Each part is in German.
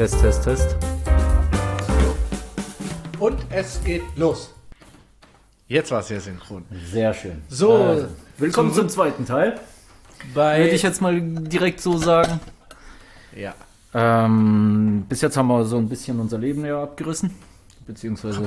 Test, Test, Test. Und es geht los. Jetzt war es sehr synchron. Sehr schön. So, willkommen zum zweiten Teil. Würde ich jetzt mal direkt so sagen. Ja. Bis jetzt haben wir so ein bisschen unser Leben ja abgerissen. Beziehungsweise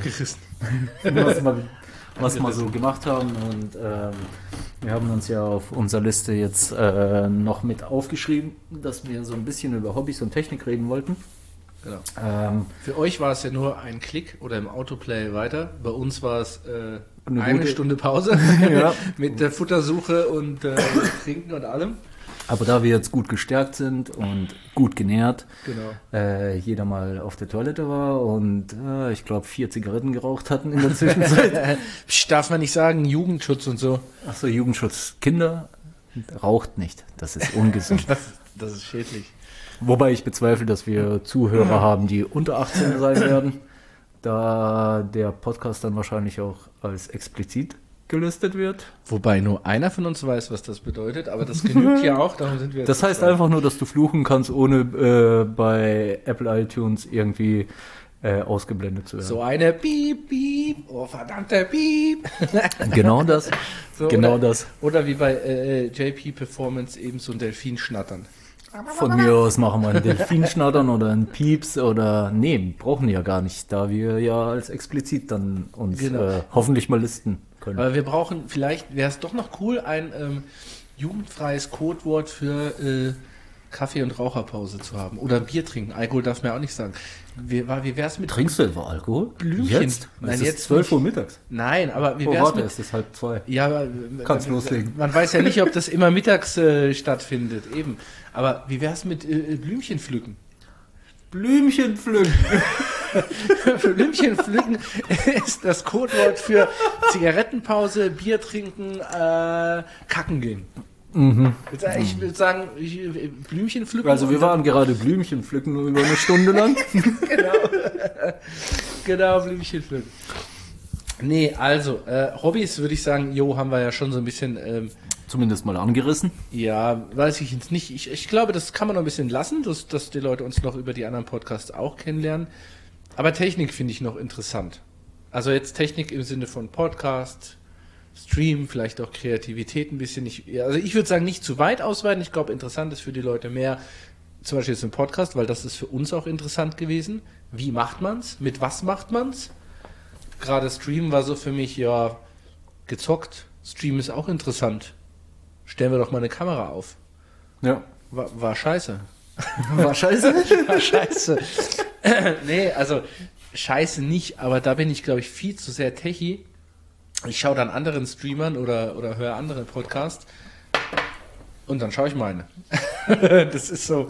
was wir so gemacht haben. Und wir haben uns ja auf unserer Liste jetzt noch mit aufgeschrieben, dass wir so ein bisschen über Hobbys und Technik reden wollten. Genau. Für euch war es ja nur ein Klick oder im Autoplay weiter. Bei uns war es eine Stunde Pause ja. mit der Futtersuche und Trinken und allem. Aber da wir jetzt gut gestärkt sind und gut genährt, genau. Jeder mal auf der Toilette war und ich glaube 4 Zigaretten geraucht hatten in der Zwischenzeit. Darf man nicht sagen, Jugendschutz und so. Achso, Jugendschutz. Kinder raucht nicht. Das ist ungesund. Das ist schädlich. Wobei ich bezweifle, dass wir Zuhörer haben, die unter 18 sein werden, da der Podcast dann wahrscheinlich auch als explizit gelistet wird. Wobei nur einer von uns weiß, was das bedeutet, aber das genügt ja auch, darum sind wir jetzt. Das heißt einfach nur, dass du fluchen kannst, ohne bei Apple iTunes irgendwie ausgeblendet zu werden. So eine Piep, Piep, oh verdammter Piep. Genau das. So, genau das. Oder wie bei JP Performance eben so ein Delfin schnattern. Von mir aus machen wir einen Delfinschnattern oder einen Pieps oder nee, brauchen wir ja gar nicht, da wir ja als explizit dann uns hoffentlich mal listen können. Aber wir brauchen, vielleicht wäre es doch noch cool, ein jugendfreies Codewort für Kaffee- und Raucherpause zu haben. Oder Bier trinken. Alkohol darf man ja auch nicht sagen. Wie wär's mit... Trinkst du etwa Alkohol? Blümchen? Jetzt? Nein, es jetzt ist 12 Uhr nicht. mittags. Nein, aber wie Oh, wär's warte, mit... es ist 1:30. Ja, aber... Kannst loslegen. Man weiß ja nicht, ob das immer mittags stattfindet. Eben. Aber wie wär's mit Blümchen pflücken? Blümchen pflücken. Blümchen pflücken ist das Codewort für Zigarettenpause, Bier trinken, kacken gehen. Mhm. Ich würde sagen, Blümchen pflücken. Also wir waren gerade Blümchen pflücken nur über eine Stunde lang. Genau, Blümchen pflücken. Nee, also Hobbys würde ich sagen, haben wir ja schon so ein bisschen... Zumindest mal angerissen. Ja, weiß ich jetzt nicht. Ich glaube, das kann man noch ein bisschen lassen, dass die Leute uns noch über die anderen Podcasts auch kennenlernen. Aber Technik finde ich noch interessant. Also jetzt Technik im Sinne von Podcast, Stream, vielleicht auch Kreativität ein bisschen. Also ich würde sagen, nicht zu weit ausweiten. Ich glaube, interessant ist für die Leute mehr, zum Beispiel jetzt im Podcast, weil das ist für uns auch interessant gewesen. Wie macht man's? Mit was macht man's? Gerade Stream war so für mich, ja, gezockt. Stream ist auch interessant. Stellen wir doch mal eine Kamera auf. Ja. War scheiße. War scheiße? War scheiße. Nee, also scheiße nicht, aber da bin ich, glaube ich, viel zu sehr techy. Ich schaue dann anderen Streamern oder höre andere Podcasts und dann schaue ich meine. Das ist so,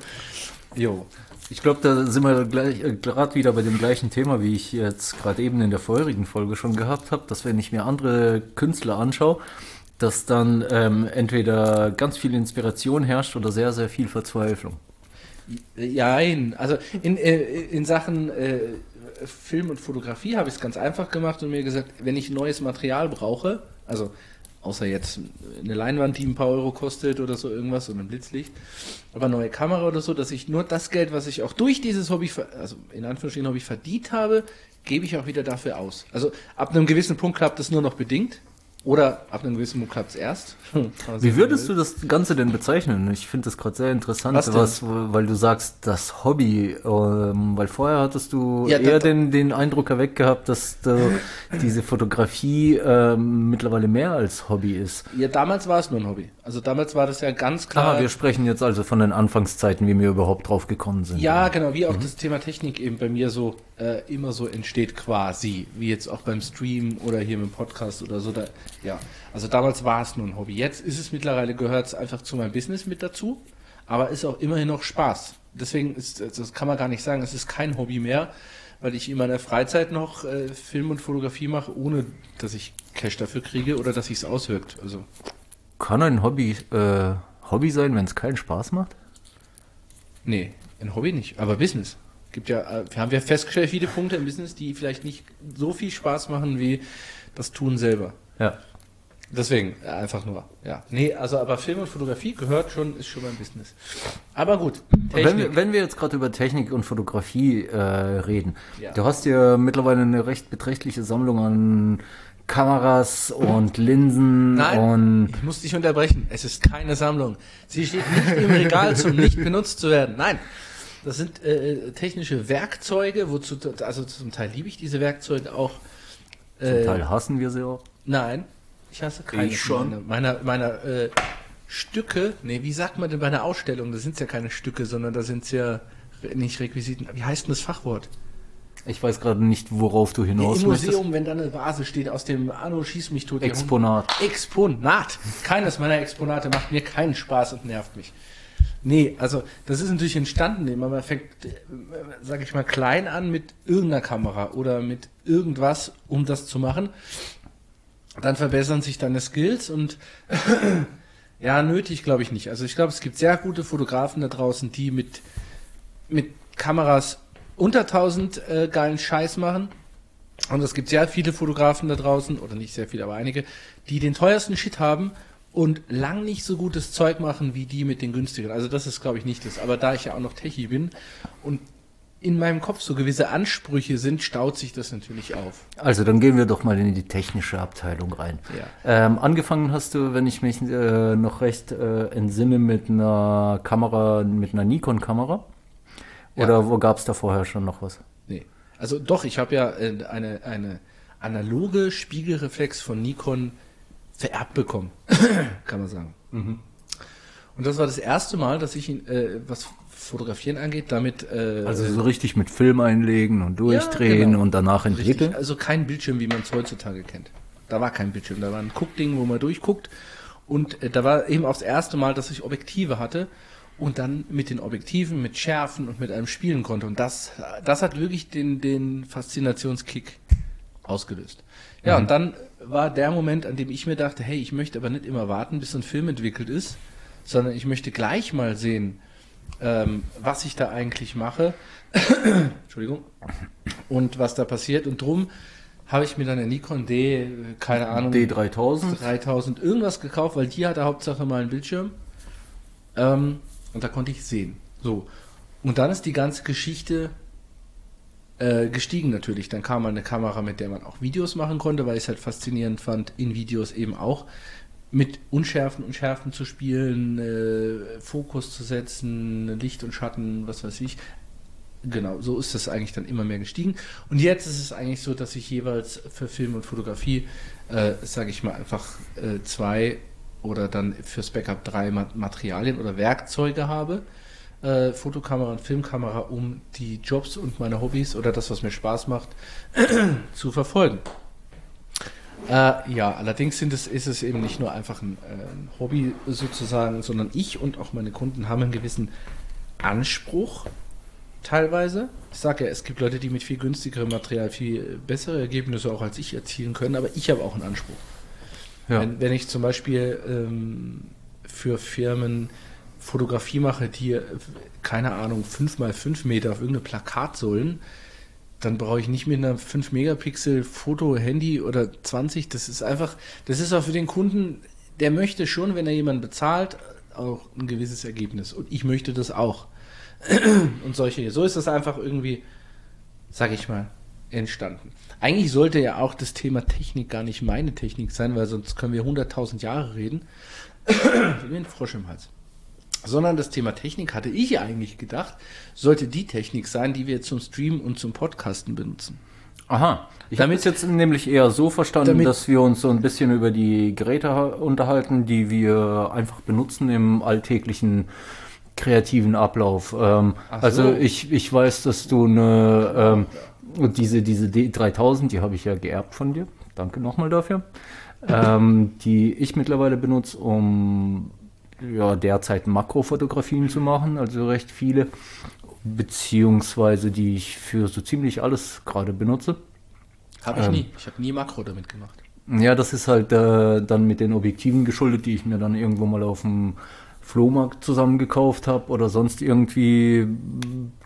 Ich glaube, da sind wir gerade wieder bei dem gleichen Thema, wie ich jetzt gerade eben in der vorherigen Folge schon gehabt habe, dass wenn ich mir andere Künstler anschaue, dass dann entweder ganz viel Inspiration herrscht oder sehr, sehr viel Verzweiflung. Ja, also in Sachen Film und Fotografie habe ich es ganz einfach gemacht und mir gesagt, wenn ich neues Material brauche, also außer jetzt eine Leinwand, die ein paar Euro kostet oder so irgendwas und ein Blitzlicht, aber neue Kamera oder so, dass ich nur das Geld, was ich auch durch dieses Hobby, also in Anführungsstrichen Hobby verdient habe, gebe ich auch wieder dafür aus. Also ab einem gewissen Punkt klappt das nur noch bedingt. Oder ab einem gewissen Punkt klappt es erst. Wie würdest du das Ganze denn bezeichnen? Ich finde das gerade sehr interessant, weil du sagst, das Hobby, weil vorher hattest du eher den Eindruck erweckt gehabt, dass diese Fotografie mittlerweile mehr als Hobby ist. Ja, damals war es nur ein Hobby. Also damals war das ja ganz klar... Wir sprechen jetzt also von den Anfangszeiten, wie wir überhaupt drauf gekommen sind. Ja, genau, wie auch das Thema Technik eben bei mir so immer so entsteht quasi, wie jetzt auch beim Stream oder hier mit dem Podcast oder so. Ja, also damals war es nur ein Hobby. Jetzt ist es mittlerweile, gehört es einfach zu meinem Business mit dazu, aber ist auch immerhin noch Spaß. Deswegen das kann man gar nicht sagen, es ist kein Hobby mehr, weil ich in meiner Freizeit noch Film und Fotografie mache, ohne dass ich Cash dafür kriege oder dass sich es auswirkt. Also kann ein Hobby sein, wenn es keinen Spaß macht? Nee, ein Hobby nicht, aber Business. Wir haben ja festgestellt, viele Punkte im Business, die vielleicht nicht so viel Spaß machen wie das Tun selber. Ja. Deswegen, einfach nur, ja. Nee, also aber Film und Fotografie ist schon mein Business. Aber gut, Wenn wir jetzt gerade über Technik und Fotografie reden, Ja. du hast ja mittlerweile eine recht beträchtliche Sammlung an Kameras und Linsen und Ich muss dich unterbrechen. Es ist keine Sammlung. Sie steht nicht im Regal, zum nicht benutzt zu werden. Nein, das sind technische Werkzeuge, also zum Teil liebe ich diese Werkzeuge auch. zum Teil hassen wir sie auch. Nein, ich hasse keine. Ich schon. Meiner Stücke, nee, wie sagt man denn bei einer Ausstellung? Das sind ja keine Stücke, sondern da sind ja nicht Requisiten. Wie heißt denn das Fachwort? Ich weiß gerade nicht, worauf du hinaus Im möchtest. Museum, wenn da eine Vase steht aus dem Anno Schieß mich tot. Exponat. Exponat. Keines meiner Exponate macht mir keinen Spaß und nervt mich. Nee, also das ist natürlich entstanden. Man fängt, sag ich mal, klein an mit irgendeiner Kamera oder mit irgendwas, um das zu machen. Dann verbessern sich deine Skills und ja, nötig glaube ich nicht. Also ich glaube, es gibt sehr gute Fotografen da draußen, die mit Kameras unter 1000 geilen Scheiß machen. Und es gibt sehr viele Fotografen da draußen, oder nicht sehr viele, aber einige, die den teuersten Shit haben und lang nicht so gutes Zeug machen wie die mit den günstigen. Also das ist, glaube ich, nicht das. Aber da ich ja auch noch Techie bin und in meinem Kopf so gewisse Ansprüche sind, staut sich das natürlich auf. Also dann gehen wir doch mal in die technische Abteilung rein. Ja. Angefangen hast du, wenn ich mich noch recht entsinne, mit einer Kamera, mit einer Nikon-Kamera. Oder Ja. wo gab es da vorher schon noch was? Nee. Also doch, ich habe ja eine analoge Spiegelreflex von Nikon vererbt bekommen, kann man sagen. Und das war das erste Mal, dass ich was Fotografieren angeht, damit Also so richtig mit Film einlegen und durchdrehen genau. und danach richtig, entwickeln. also kein Bildschirm, wie man es heutzutage kennt. Da war kein Bildschirm, da war ein Guckding, wo man durchguckt. Und da war eben auch das erste Mal, dass ich Objektive hatte und dann mit den Objektiven, mit Schärfen und mit einem spielen konnte. Und das hat wirklich den Faszinationskick ausgelöst. Ja, und dann war der Moment, an dem ich mir dachte, hey, ich möchte aber nicht immer warten, bis so ein Film entwickelt ist, sondern ich möchte gleich mal sehen, was ich da eigentlich mache. Entschuldigung. Und was da passiert. Und drum habe ich mir dann eine Nikon keine Ahnung, D3000. 3000 irgendwas gekauft, weil die hatte Hauptsache mal einen Bildschirm. Und da konnte ich sehen. So. Und dann ist die ganze Geschichte gestiegen natürlich. Dann kam mal eine Kamera, mit der man auch Videos machen konnte, weil ich es halt faszinierend fand, in Videos eben auch mit Unschärfen und Schärfen zu spielen, Fokus zu setzen, Licht und Schatten, was weiß ich. Genau, so ist das eigentlich dann immer mehr gestiegen. Und jetzt ist es eigentlich so, dass ich jeweils für Film und Fotografie, sage ich mal, einfach 2 oder dann fürs Backup 3 Materialien oder Werkzeuge habe. Fotokamera und Filmkamera, um die Jobs und meine Hobbys oder das, was mir Spaß macht, zu verfolgen. Ja, allerdings ist es eben nicht nur einfach ein Hobby sozusagen, sondern ich und auch meine Kunden haben einen gewissen Anspruch teilweise. Ich sage ja, es gibt Leute, die mit viel günstigerem Material viel bessere Ergebnisse auch als ich erzielen können, aber ich habe auch einen Anspruch. Ja. Wenn ich zum Beispiel für Firmen Fotografie mache, die, keine Ahnung, 5x5 Meter auf irgendeine Plakatsäulen, dann brauche ich nicht mit einer 5 Megapixel Foto, Handy oder 20. Das ist auch für den Kunden, der möchte schon, wenn er jemanden bezahlt, auch ein gewisses Ergebnis. Und ich möchte das auch. Und so ist das einfach irgendwie, sag ich mal, entstanden. Eigentlich sollte ja auch das Thema Technik gar nicht meine Technik sein, weil sonst können wir 100.000 Jahre reden. Wie ein Frosch im Hals. Sondern das Thema Technik, hatte ich eigentlich gedacht, sollte die Technik sein, die wir zum Streamen und zum Podcasten benutzen. Aha. Ich habe es jetzt nämlich eher so verstanden, dass wir uns so ein bisschen über die Geräte unterhalten, die wir einfach benutzen im alltäglichen kreativen Ablauf. Also ich weiß, dass du diese D3000, die habe ich ja geerbt von dir. Danke nochmal dafür. Die ich mittlerweile benutze, um derzeit Makrofotografien zu machen, also recht viele, beziehungsweise die ich für so ziemlich alles gerade benutze. Habe ich nie. Ich habe nie Makro damit gemacht. Ja, das ist halt dann mit den Objektiven geschuldet, die ich mir dann irgendwo mal auf dem Flohmarkt zusammengekauft habe oder sonst irgendwie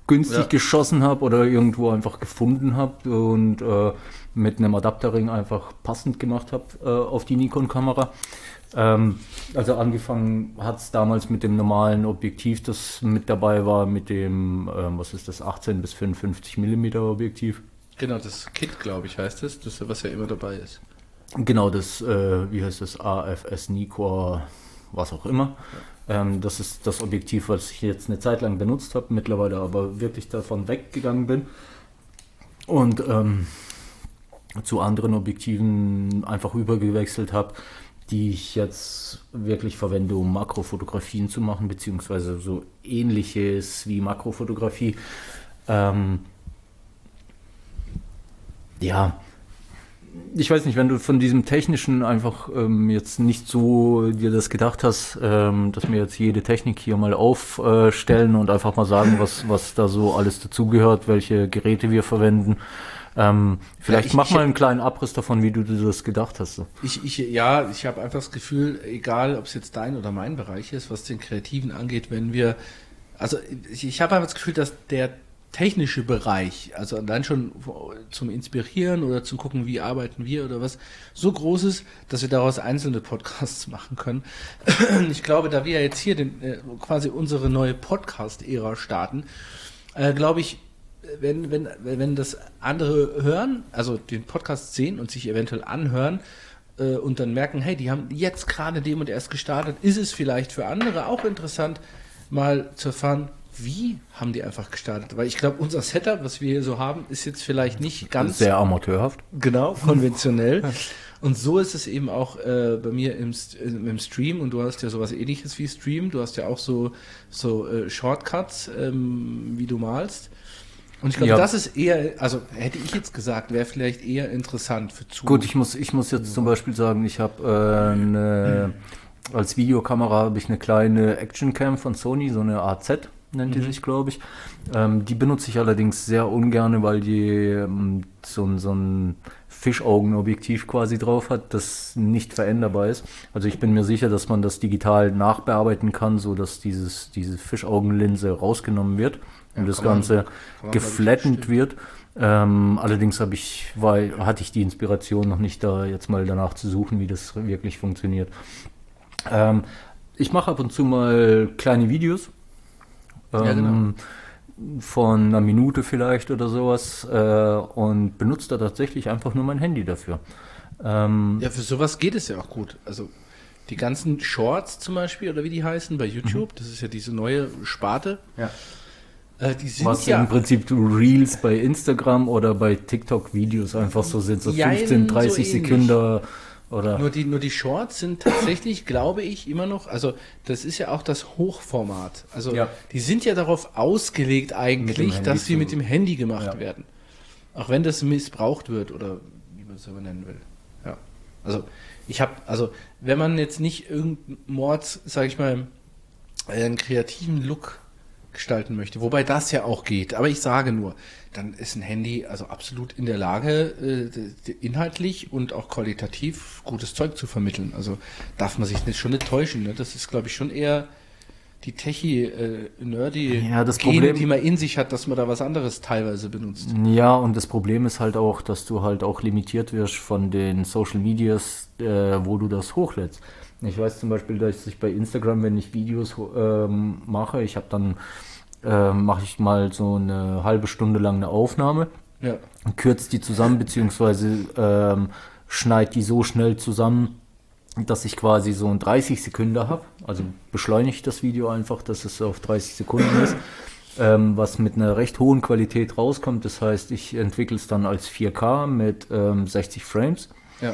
günstig geschossen habe oder irgendwo einfach gefunden habe und mit einem Adapterring einfach passend gemacht habe auf die Nikon-Kamera. Also angefangen hat es damals mit dem normalen Objektiv, das mit dabei war, mit dem, 18 bis 55 Millimeter Objektiv. Genau, das Kit, glaube ich, heißt es, das, was ja immer dabei ist. Genau, das, wie heißt das, AFS Nikkor, was auch immer. Das ist das Objektiv, was ich jetzt eine Zeit lang benutzt habe, mittlerweile aber wirklich davon weggegangen bin und zu anderen Objektiven einfach übergewechselt habe, die ich jetzt wirklich verwende, um Makrofotografien zu machen, beziehungsweise so ähnliches wie Makrofotografie. Ja, ich weiß nicht, wenn du von diesem Technischen einfach jetzt nicht so dir das gedacht hast, dass wir jetzt jede Technik hier mal aufstellen und einfach mal sagen, was da so alles dazugehört, welche Geräte wir verwenden. Vielleicht mach mal einen kleinen Abriss davon, wie du dir das gedacht hast. So. Ich habe einfach das Gefühl, egal ob es jetzt dein oder mein Bereich ist, was den Kreativen angeht, ich habe einfach das Gefühl, dass der technische Bereich, also allein schon zum Inspirieren oder zum gucken, wie arbeiten wir oder was, so groß ist, dass wir daraus einzelne Podcasts machen können. Ich glaube, da wir jetzt hier quasi unsere neue Podcast-Ära starten, glaube ich, wenn das andere hören, also den Podcast sehen und sich eventuell anhören und dann merken, hey, die haben jetzt gerade dem und erst gestartet, ist es vielleicht für andere auch interessant, mal zu erfahren, wie haben die einfach gestartet? Weil ich glaube, unser Setup, was wir hier so haben, ist jetzt vielleicht nicht ganz... Sehr amateurhaft. Genau, konventionell. Und so ist es eben auch bei mir im Stream. Und du hast ja sowas Ähnliches wie Stream. Du hast ja auch so Shortcuts, wie du malst. Und ich glaube, das ist eher, also hätte ich jetzt gesagt, wäre vielleicht eher interessant für Zuhörer. Gut, ich muss jetzt zum Beispiel sagen, ich habe als Videokamera habe ich eine kleine Actioncam von Sony, so eine AZ nennt die sich, glaube ich. Die benutze ich allerdings sehr ungern, weil die so ein Fischaugenobjektiv quasi drauf hat, das nicht veränderbar ist. Also ich bin mir sicher, dass man das digital nachbearbeiten kann, so dass diese Fischaugenlinse rausgenommen wird und das Ganze geflattend wird. Allerdings hatte ich die Inspiration noch nicht, da jetzt mal danach zu suchen, wie das wirklich funktioniert. Ich mache ab und zu mal kleine Videos. Genau. Von einer Minute vielleicht oder sowas und benutze da tatsächlich einfach nur mein Handy dafür. Ja, für sowas geht es ja auch gut. Also die ganzen Shorts zum Beispiel, oder wie die heißen bei YouTube, das ist ja diese neue Sparte. Ja. Die sind was im Prinzip Reels bei Instagram oder bei TikTok-Videos einfach so sind, so 15, 30 so Sekunden. Oder nur die Shorts sind tatsächlich, glaube ich, immer noch, also das ist ja auch das Hochformat. Also die sind ja darauf ausgelegt eigentlich, dass sie mit dem Handy gemacht werden. Auch wenn das missbraucht wird oder wie man es aber nennen will. Ja. Also wenn man jetzt nicht irgendeinen Mords, sag ich mal, einen kreativen Look gestalten möchte, wobei das ja auch geht, aber ich sage nur, dann ist ein Handy also absolut in der Lage, inhaltlich und auch qualitativ gutes Zeug zu vermitteln. Also darf man sich schon nicht täuschen. Ne? Das ist, glaube ich, schon eher die nerdy Gene, die man in sich hat, dass man da was anderes teilweise benutzt. Ja, und das Problem ist halt auch, dass du halt auch limitiert wirst von den Social Medias, wo du das hochlädst. Ich weiß zum Beispiel, dass ich bei Instagram, wenn ich Videos mache, mache ich mal so eine halbe Stunde lang eine Aufnahme, kürze die zusammen, beziehungsweise schneide die so schnell zusammen, dass ich quasi so ein 30 Sekunden habe, also beschleunige das Video einfach, dass es auf 30 Sekunden ist, was mit einer recht hohen Qualität rauskommt. Das heißt, ich entwickle es dann als 4K mit 60 Frames.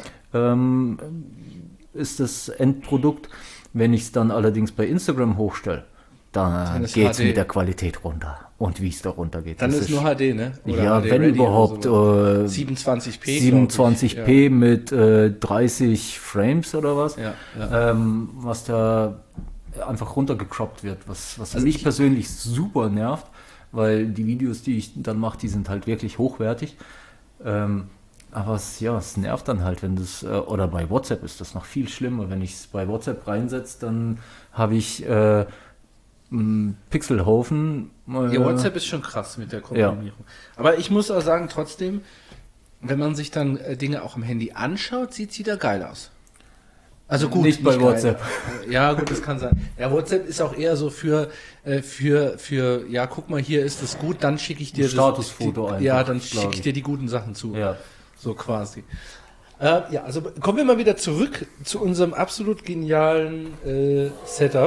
Ist das Endprodukt. Wenn ich es dann allerdings bei Instagram hochstelle, dann geht es mit der Qualität runter. Und wie es da runter geht. Dann ist nur HD, ne? Oder ja, HD wenn überhaupt. 27p. 27p mit 30 Frames oder was. Was da einfach runtergecroppt wird. Was also mich persönlich super nervt, weil die Videos, die ich dann mache, die sind halt wirklich hochwertig. Aber es nervt dann halt, wenn das, oder bei WhatsApp ist das noch viel schlimmer. Wenn ich es bei WhatsApp reinsetze, dann habe ich Pixelhaufen Ja, WhatsApp ist schon krass mit der Komprimierung. Ja. Aber ich muss auch sagen, trotzdem, wenn man sich dann Dinge auch am Handy anschaut, sieht sie da geil aus. Also gut, nicht bei WhatsApp. Ja, gut, das kann sein. Ja, WhatsApp ist auch eher so für ja, guck mal, hier ist es gut, dann schicke ich dir Statusfoto einfach. Ja, dann schicke ich dir die guten Sachen zu. Ja. So quasi. Ja, also kommen wir mal wieder zurück zu unserem absolut genialen Setup.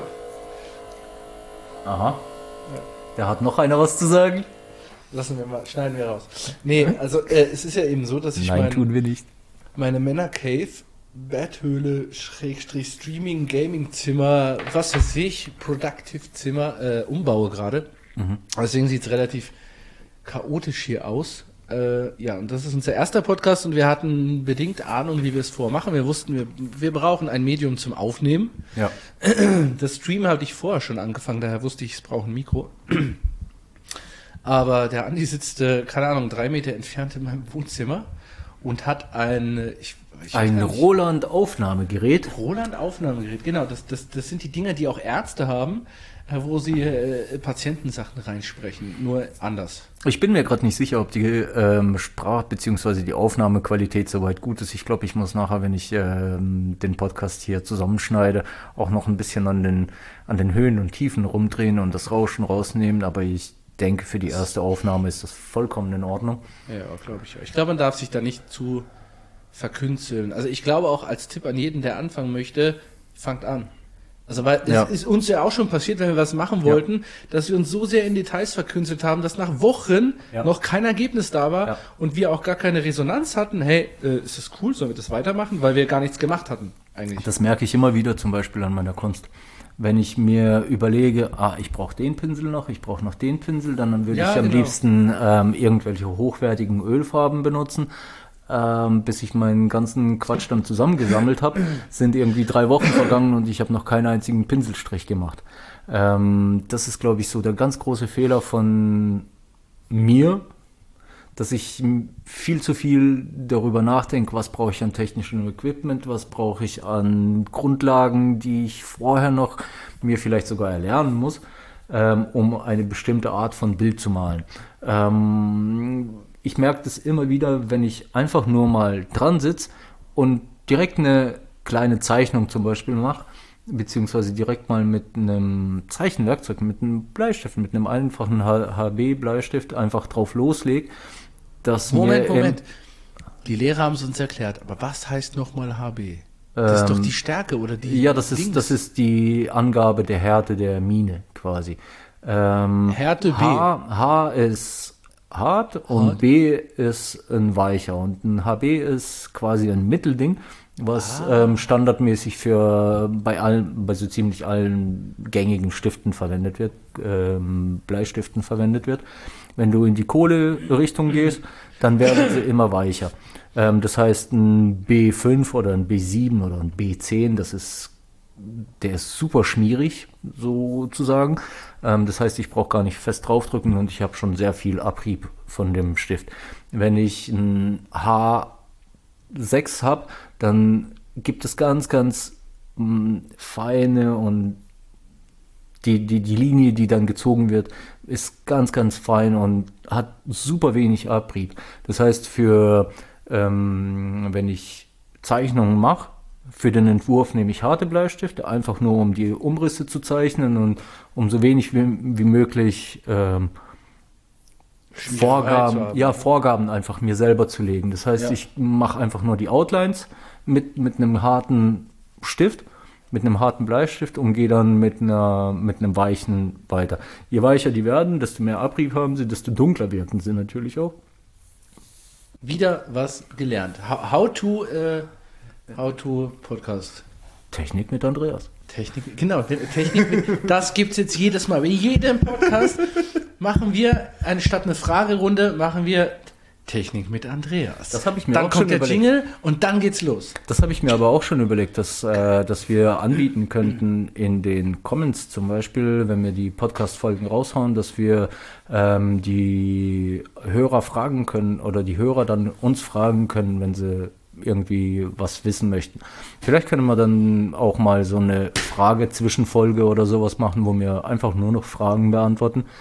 Aha. Ja. Da hat noch einer was zu sagen? Lassen wir mal, schneiden wir raus. Nee, also es ist ja eben so, dass ich tun wir nicht. Meine Männer-Cave, Betthöhle, Streaming, Gaming-Zimmer, was weiß ich, Productive-Zimmer umbaue gerade. Deswegen sieht es relativ chaotisch hier aus. Ja, und das ist unser erster Podcast und wir hatten bedingt Ahnung, wie wir es vormachen. Wir wussten, wir brauchen ein Medium zum Aufnehmen. Ja. Das Stream hatte ich vorher schon angefangen, daher wusste ich, es braucht ein Mikro. Aber der Andi sitzt, keine Ahnung, 3 Meter entfernt in meinem Wohnzimmer und hat ein Roland-Aufnahmegerät. Roland-Aufnahmegerät, genau. Das sind die Dinger, die auch Ärzte haben, wo sie Patientensachen reinsprechen, nur anders. Ich bin mir gerade nicht sicher, ob die bzw. die Aufnahmequalität soweit gut ist. Ich glaube, ich muss nachher, wenn ich den Podcast hier zusammenschneide, auch noch ein bisschen an den Höhen und Tiefen rumdrehen und das Rauschen rausnehmen. Aber ich denke, für die erste Aufnahme ist das vollkommen in Ordnung. Ja, glaube ich. Ich glaube, man darf sich da nicht zu verkünsteln. Also ich glaube auch als Tipp an jeden, der anfangen möchte, fangt an. Also weil es ist uns ja auch schon passiert, wenn wir was machen wollten, dass wir uns so sehr in Details verkünstelt haben, dass nach Wochen noch kein Ergebnis da war und wir auch gar keine Resonanz hatten. Hey, ist das cool, sollen wir das weitermachen? Weil wir gar nichts gemacht hatten eigentlich. Das merke ich immer wieder zum Beispiel an meiner Kunst. Wenn ich mir überlege, ich brauche den Pinsel noch, ich brauche noch den Pinsel, dann würde ich am liebsten irgendwelche hochwertigen Ölfarben benutzen. Bis ich meinen ganzen Quatsch dann zusammengesammelt habe, sind irgendwie 3 Wochen vergangen und ich habe noch keinen einzigen Pinselstrich gemacht. Das ist, glaube ich, so der ganz große Fehler von mir, dass ich viel zu viel darüber nachdenke, was brauche ich an technischem Equipment, was brauche ich an Grundlagen, die ich vorher noch mir vielleicht sogar erlernen muss, um eine bestimmte Art von Bild zu malen. Ich merke das immer wieder, wenn ich einfach nur mal dran sitze und direkt eine kleine Zeichnung zum Beispiel mache, beziehungsweise direkt mal mit einem Zeichenwerkzeug, mit einem Bleistift, mit einem einfachen HB-Bleistift einfach drauf loslege. Moment. Die Lehrer haben es uns erklärt, aber was heißt nochmal HB? Das ist doch die Stärke oder die... Ja, das ist die Angabe der Härte der Mine quasi. Härte B. H ist hart und B ist ein weicher und ein HB ist quasi ein Mittelding, was standardmäßig bei so ziemlich allen gängigen Stiften verwendet wird, Bleistiften verwendet wird. Wenn du in die Kohle-Richtung gehst, dann werden sie immer weicher. Das heißt, ein B5 oder ein B7 oder ein B10, der ist super schmierig, sozusagen. Das heißt, ich brauche gar nicht fest draufdrücken und ich habe schon sehr viel Abrieb von dem Stift. Wenn ich ein H6 habe, dann gibt es ganz, ganz feine und die Linie, die dann gezogen wird, ist ganz, ganz fein und hat super wenig Abrieb. Das heißt, wenn ich Zeichnungen mache, für den Entwurf nehme ich harte Bleistifte, einfach nur um die Umrisse zu zeichnen und um so wenig wie möglich Vorgaben einfach mir selber zu legen. Das heißt, ich mache einfach nur die Outlines mit einem harten Stift, mit einem harten Bleistift und gehe dann mit einem weichen weiter. Je weicher die werden, desto mehr Abrieb haben sie, desto dunkler wirken sie natürlich auch. Wieder was gelernt. How to Podcast. Technik mit Andreas. Technik, das gibt es jetzt jedes Mal. Bei jedem Podcast machen wir, anstatt eine Fragerunde, machen wir Technik mit Andreas. Das habe ich mir dann auch schon überlegt. Dann kommt der Jingle und dann geht's los. Das habe ich mir aber auch schon überlegt, dass wir anbieten könnten in den Comments zum Beispiel, wenn wir die Podcast-Folgen raushauen, dass wir die Hörer fragen können oder die Hörer dann uns fragen können, wenn sie irgendwie was wissen möchten. Vielleicht können wir dann auch mal so eine Frage-Zwischenfolge oder sowas machen, wo wir einfach nur noch Fragen beantworten.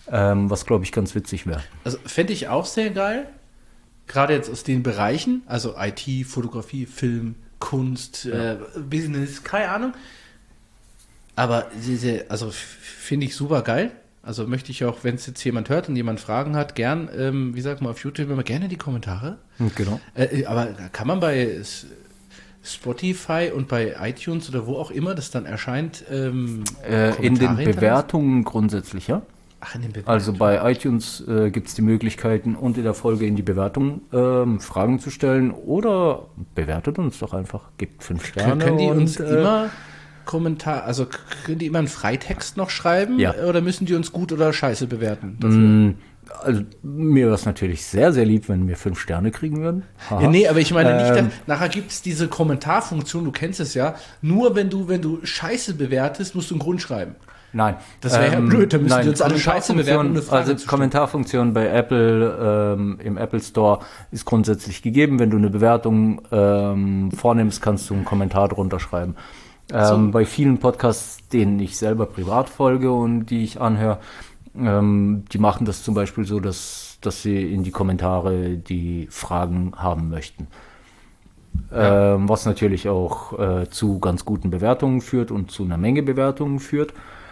was glaube ich ganz witzig wäre. Also fände ich auch sehr geil. Gerade jetzt aus den Bereichen, also IT, Fotografie, Film, Kunst, Business, keine Ahnung. Aber also finde ich super geil. Also möchte ich auch, wenn es jetzt jemand hört und jemand Fragen hat, gern, wie sagt man auf YouTube immer, gerne die Kommentare. Genau. Aber kann man bei Spotify und bei iTunes oder wo auch immer das dann erscheint, in den Bewertungen grundsätzlich, ja. Ach, in den Bewertungen. Also bei iTunes gibt es die Möglichkeiten, unter der Folge in die Bewertung Fragen zu stellen oder bewertet uns doch einfach, gebt 5 Sterne. Können die uns immer also können die immer einen Freitext noch schreiben? Ja. Oder müssen die uns gut oder scheiße bewerten? Also mir wäre es natürlich sehr, sehr lieb, wenn wir 5 Sterne kriegen würden. Ja, nee, aber ich meine nicht, nachher gibt es diese Kommentarfunktion, du kennst es ja, nur wenn du Scheiße bewertest, musst du einen Grund schreiben. Nein. Das wäre ja blöd, dann müssen die uns alle Scheiße bewerten, um eine Frage Also zu stellen. Kommentarfunktion bei Apple, im Apple Store ist grundsätzlich gegeben. Wenn du eine Bewertung vornimmst, kannst du einen Kommentar drunter schreiben. Bei vielen Podcasts, denen ich selber privat folge und die ich anhöre, die machen das zum Beispiel so, dass sie in die Kommentare die Fragen haben möchten. Was natürlich auch zu ganz guten Bewertungen führt und zu einer Menge Bewertungen führt.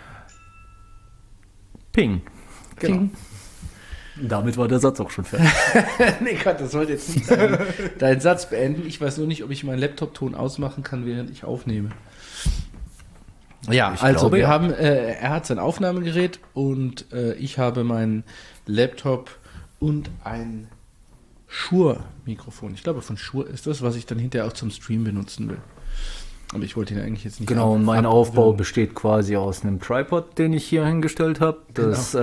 Ping. Genau. Ping. Damit war der Satz auch schon fertig. Nee, Gott, das sollte jetzt nicht deinen Satz beenden. Ich weiß nur nicht, ob ich meinen Laptop-Ton ausmachen kann, während ich aufnehme. Ja, wir haben, er hat sein Aufnahmegerät und ich habe meinen Laptop und ein Shure-Mikrofon. Ich glaube, von Shure ist das, was ich dann hinterher auch zum Stream benutzen will. Aber ich wollte ihn eigentlich jetzt nicht. Genau, und mein Aufbau besteht quasi aus einem Tripod, den ich hier hingestellt habe. Das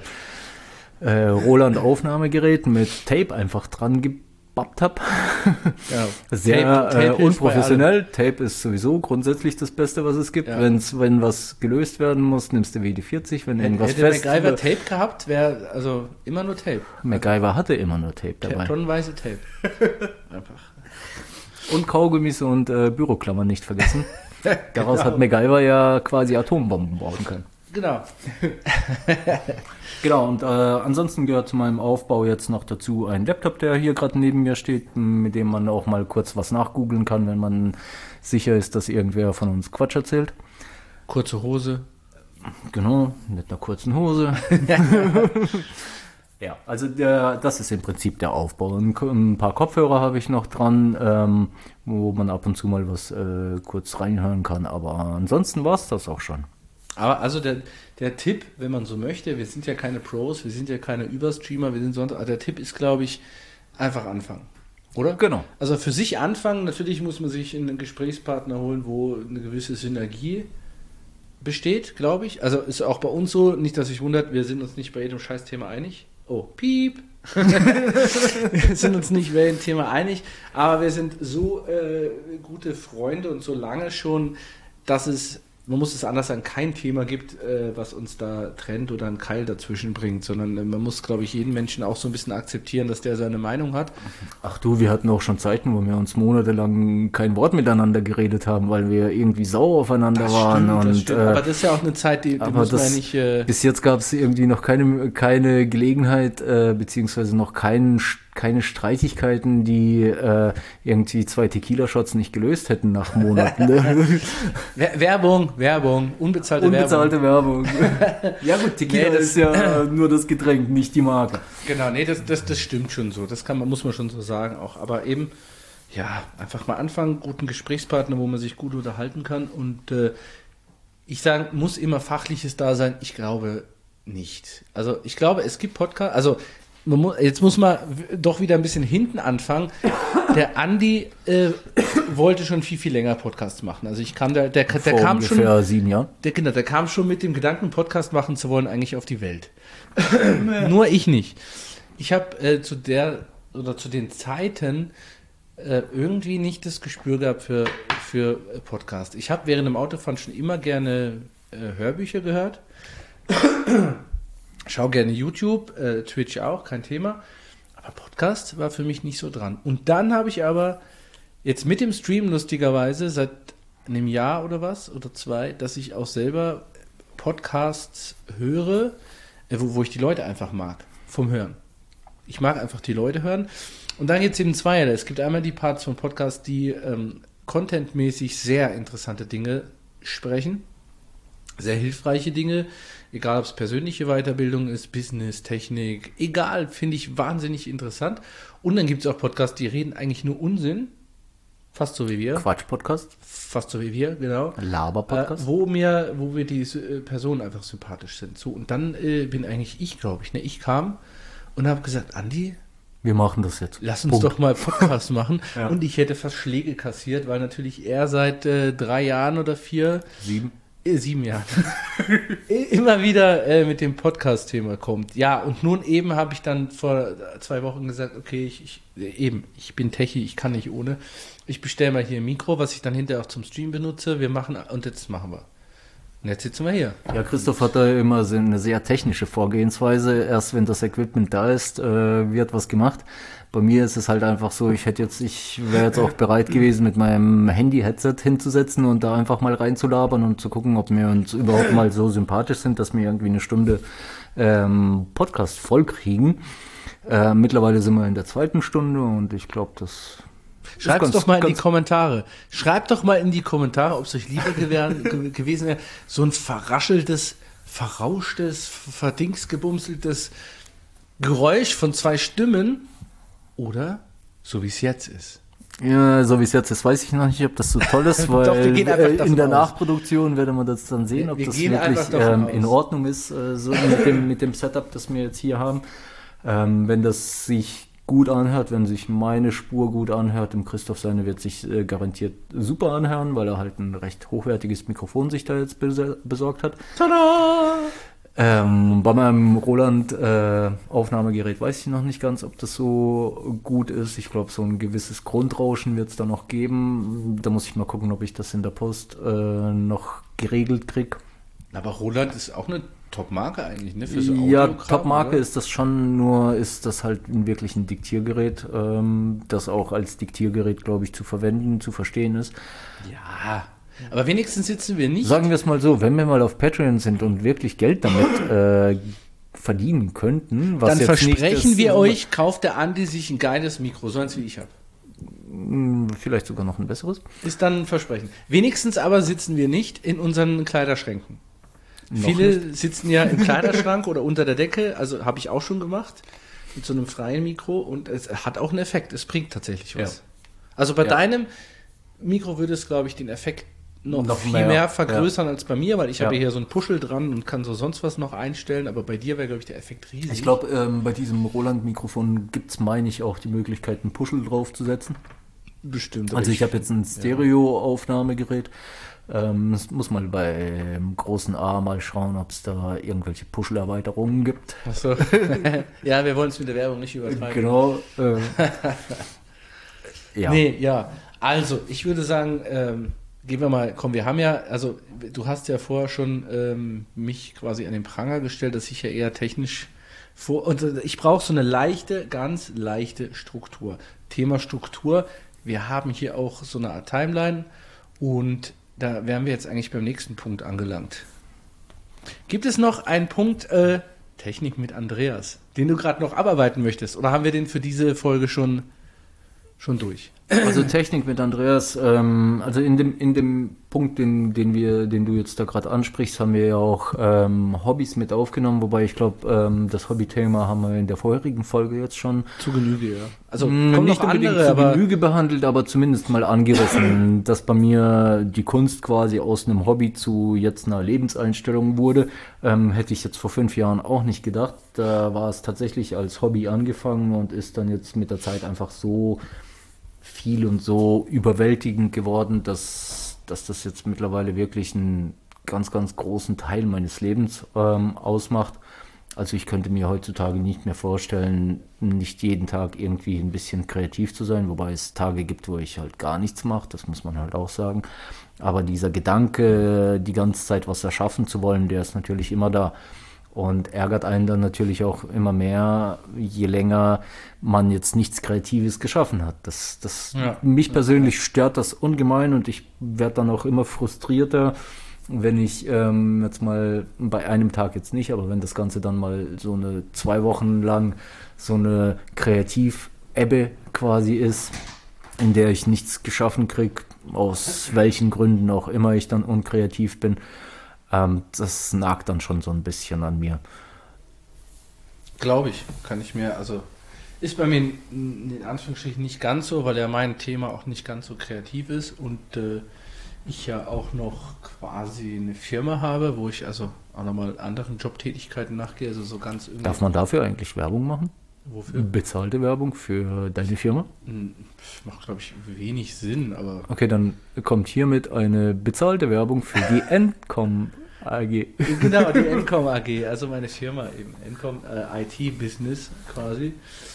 Roland-Aufnahmegerät mit Tape einfach dran gebappt habe. Ja. Sehr Tape unprofessionell. Tape ist sowieso grundsätzlich das Beste, was es gibt. Ja. Wenn was gelöst werden muss, nimmst du WD-40. Wenn irgendwas Hätte MacGyver Tape gehabt, wäre also immer nur Tape. MacGyver hatte immer nur Tape dabei. Tonnenweise Tape. Einfach. Und Kaugummis und Büroklammern nicht vergessen. Daraus hat MacGyver ja quasi Atombomben bauen können. Genau. Genau, und ansonsten gehört zu meinem Aufbau jetzt noch dazu ein Laptop, der hier gerade neben mir steht, mit dem man auch mal kurz was nachgoogeln kann, wenn man sicher ist, dass irgendwer von uns Quatsch erzählt. Kurze Hose. Genau, mit einer kurzen Hose. Ja, also das ist im Prinzip der Aufbau. Ein paar Kopfhörer habe ich noch dran, wo man ab und zu mal was kurz reinhören kann, aber ansonsten war es das auch schon. Aber also der Tipp, wenn man so möchte, wir sind ja keine Pros, wir sind ja keine Überstreamer, wir sind sonst, der Tipp ist, glaube ich, einfach anfangen. Oder? Genau. Also für sich anfangen, natürlich muss man sich einen Gesprächspartner holen, wo eine gewisse Synergie besteht, glaube ich. Also ist auch bei uns so, nicht, dass sich wundert, wir sind uns nicht bei jedem Scheißthema einig. Oh, piep. Wir sind uns nicht bei jedem Thema einig, aber wir sind so gute Freunde und so lange schon, dass es, man muss es anders sagen, kein Thema gibt, was uns da trennt oder einen Keil dazwischen bringt, sondern man muss, glaube ich, jeden Menschen auch so ein bisschen akzeptieren, dass der seine Meinung hat. Ach du, wir hatten auch schon Zeiten, wo wir uns monatelang kein Wort miteinander geredet haben, weil wir irgendwie sauer aufeinander waren. Das stimmt. Aber das ist ja auch eine Zeit, die muss man ja nicht... bis jetzt gab es irgendwie noch keine Gelegenheit, beziehungsweise noch keine Streitigkeiten, die irgendwie 2 Tequila-Shots nicht gelöst hätten nach Monaten. Werbung, unbezahlte Werbung. Ja gut, Tequila ist ja nur das Getränk, nicht die Marke. Genau, nee, das stimmt schon so. Das muss man schon so sagen auch. Aber eben, ja, einfach mal anfangen, guten Gesprächspartner, wo man sich gut unterhalten kann. Und ich sage, muss immer Fachliches da sein? Ich glaube nicht. Also ich glaube, es gibt Podcasts, also jetzt muss man doch wieder ein bisschen hinten anfangen. Der Andi wollte schon viel länger Podcasts machen. Also ich kam der kam ungefähr schon 7 Jahren. Der kam schon mit dem Gedanken, Podcast machen zu wollen, eigentlich auf die Welt. Nur ich nicht. Ich habe zu den Zeiten irgendwie nicht das Gespür gehabt für Podcast. Ich habe während dem Autofahren schon immer gerne Hörbücher gehört. Schau gerne YouTube, Twitch auch, kein Thema. Aber Podcast war für mich nicht so dran. Und dann habe ich aber jetzt mit dem Stream lustigerweise seit einem Jahr oder was, oder 2, dass ich auch selber Podcasts höre, wo ich die Leute einfach mag, vom Hören. Ich mag einfach die Leute hören. Und dann gibt es eben zwei. Es gibt einmal die Parts von Podcasts, die contentmäßig sehr interessante Dinge sprechen, sehr hilfreiche Dinge, egal ob es persönliche Weiterbildung ist, Business, Technik, egal, finde ich wahnsinnig interessant. Und dann gibt es auch Podcasts, die reden eigentlich nur Unsinn, fast so wie wir. Quatsch-Podcast. Fast so wie wir, genau. Laber-Podcast. Wo mir die Personen einfach sympathisch sind. So, und dann bin eigentlich ich, glaube ich, ich kam und habe gesagt, Andi, wir machen das jetzt. lass uns doch mal Podcast machen. Ja. Und ich hätte fast Schläge kassiert, weil natürlich er seit 3 Jahren oder 4... 7 Jahre. Immer wieder mit dem Podcast-Thema kommt. Ja, und nun eben habe ich dann vor 2 Wochen gesagt, okay, ich bin Techie, ich kann nicht ohne. Ich bestelle mal hier ein Mikro, was ich dann hinterher auch zum Stream benutze. Und jetzt machen wir. Und jetzt sitzen wir hier. Ja, Christoph hat da immer so eine sehr technische Vorgehensweise. Erst wenn das Equipment da ist, wird was gemacht. Bei mir ist es halt einfach so, ich wäre jetzt auch bereit gewesen, mit meinem Handy-Headset hinzusetzen und da einfach mal reinzulabern und zu gucken, ob wir uns überhaupt mal so sympathisch sind, dass wir irgendwie eine Stunde Podcast voll kriegen. Mittlerweile sind wir in der 2. Stunde und ich glaube, das Schreibt doch mal in die Kommentare. Schreibt doch mal in die Kommentare, ob es euch lieber gewesen wäre, so ein verrascheltes, verrauschtes, verdingsgebumseltes Geräusch von 2 Stimmen oder so wie es jetzt ist. Ja, so wie es jetzt ist, weiß ich noch nicht, ob das so toll ist, weil Doch, wir gehen einfach davon in der aus. Nachproduktion werden wir das dann sehen, ob Wir das gehen wirklich einfach davon in aus. Ordnung ist, so mit dem Setup, das wir jetzt hier haben. Wenn das sich gut anhört, wenn sich meine Spur gut anhört, dem Christoph seine wird sich garantiert super anhören, weil er halt ein recht hochwertiges Mikrofon sich da jetzt besorgt hat. Tada! Bei meinem Roland Aufnahmegerät weiß ich noch nicht ganz, ob das so gut ist. Ich glaube, so ein gewisses Grundrauschen wird es da noch geben. Da muss ich mal gucken, ob ich das in der Post noch geregelt kriege. Aber Roland ist auch eine Top-Marke eigentlich, ne? Für so Ja, Audiokram, Top-Marke oder? ist das schon, nur ist das halt wirklich ein Diktiergerät, das auch als Diktiergerät, glaube ich, zu verwenden, zu verstehen ist. Ja, aber wenigstens sitzen wir nicht. Sagen wir es mal so, wenn wir mal auf Patreon sind und wirklich Geld damit verdienen könnten, was dann jetzt versprechen nicht wir euch, kauft der Andi sich ein geiles Mikro, so eins wie ich habe. vielleicht sogar noch ein besseres. Ist dann ein Versprechen. Wenigstens aber sitzen wir nicht in unseren Kleiderschränken. Noch Viele sitzen ja im Kleiderschrank oder unter der Decke, also habe ich auch schon gemacht, mit so einem freien Mikro und es hat auch einen Effekt, es bringt tatsächlich was. Ja. Also bei Ja. deinem Mikro würde es, glaube ich, den Effekt noch viel mehr, mehr vergrößern als bei mir, weil ich habe Ja. hier so ein Puschel dran und kann so sonst was noch einstellen, aber bei dir wäre, glaube ich, der Effekt riesig. Ich glaube, bei diesem Roland-Mikrofon gibt es, meine ich, auch die Möglichkeit, einen Puschel draufzusetzen. bestimmt. Also ich habe jetzt ein Stereo-Aufnahmegerät. Es muss mal beim großen A mal schauen, ob es da irgendwelche Puschelerweiterungen gibt. Achso. Ja, wir wollen es mit der Werbung nicht übertreiben. Genau. Ja. Nee, ja. Also, ich würde sagen, gehen wir mal, komm, wir haben ja, also du hast ja vorher schon mich quasi an den Pranger gestellt, dass ich ja eher technisch und ich brauche so eine leichte, ganz leichte Struktur. Thema Struktur, wir haben hier auch so eine Art Timeline und da wären wir jetzt eigentlich beim nächsten Punkt angelangt. Gibt es noch einen Punkt Technik mit Andreas, den du gerade noch abarbeiten möchtest? Oder haben wir den für diese Folge schon durch? Also Technik mit Andreas, also in dem Punkt, den du jetzt da gerade ansprichst, haben wir ja auch Hobbys mit aufgenommen, wobei ich glaube, das Hobbythema haben wir in der vorherigen Folge jetzt schon Zu Genüge, ja. Also kommen nicht noch unbedingt andere, zu aber Genüge behandelt, aber zumindest mal angerissen, dass bei mir die Kunst quasi aus einem Hobby zu jetzt einer Lebenseinstellung wurde, hätte ich jetzt vor 5 Jahren auch nicht gedacht. Da war es tatsächlich als Hobby angefangen und ist dann jetzt mit der Zeit einfach so viel und so überwältigend geworden, dass das jetzt mittlerweile wirklich einen ganz, ganz großen Teil meines Lebens ausmacht. Also ich könnte mir heutzutage nicht mehr vorstellen, nicht jeden Tag irgendwie ein bisschen kreativ zu sein, wobei es Tage gibt, wo ich halt gar nichts mache, das muss man halt auch sagen. Aber dieser Gedanke, die ganze Zeit was erschaffen zu wollen, der ist natürlich immer da. Und ärgert einen dann natürlich auch immer mehr, je länger man jetzt nichts Kreatives geschaffen hat. Mich persönlich stört das ungemein und ich werde dann auch immer frustrierter, wenn ich jetzt mal bei einem Tag jetzt nicht, aber wenn das Ganze dann mal so eine 2 Wochen lang so eine Kreativ-Ebbe quasi ist, in der ich nichts geschaffen kriege, aus welchen Gründen auch immer ich dann unkreativ bin, das nagt dann schon so ein bisschen an mir. Glaube ich, kann ich mir, also ist bei mir in Anführungsstrichen nicht ganz so, weil ja mein Thema auch nicht ganz so kreativ ist und ich ja auch noch quasi eine Firma habe, wo ich also auch nochmal anderen Jobtätigkeiten nachgehe, also so ganz irgendwie. Darf man dafür eigentlich Werbung machen? Wofür? Bezahlte Werbung für deine Firma? Macht, glaube ich, wenig Sinn, aber. Okay, dann kommt hiermit eine bezahlte Werbung für die Encom AG. Genau, die Encom AG, also meine Firma eben, Encom IT-Business quasi.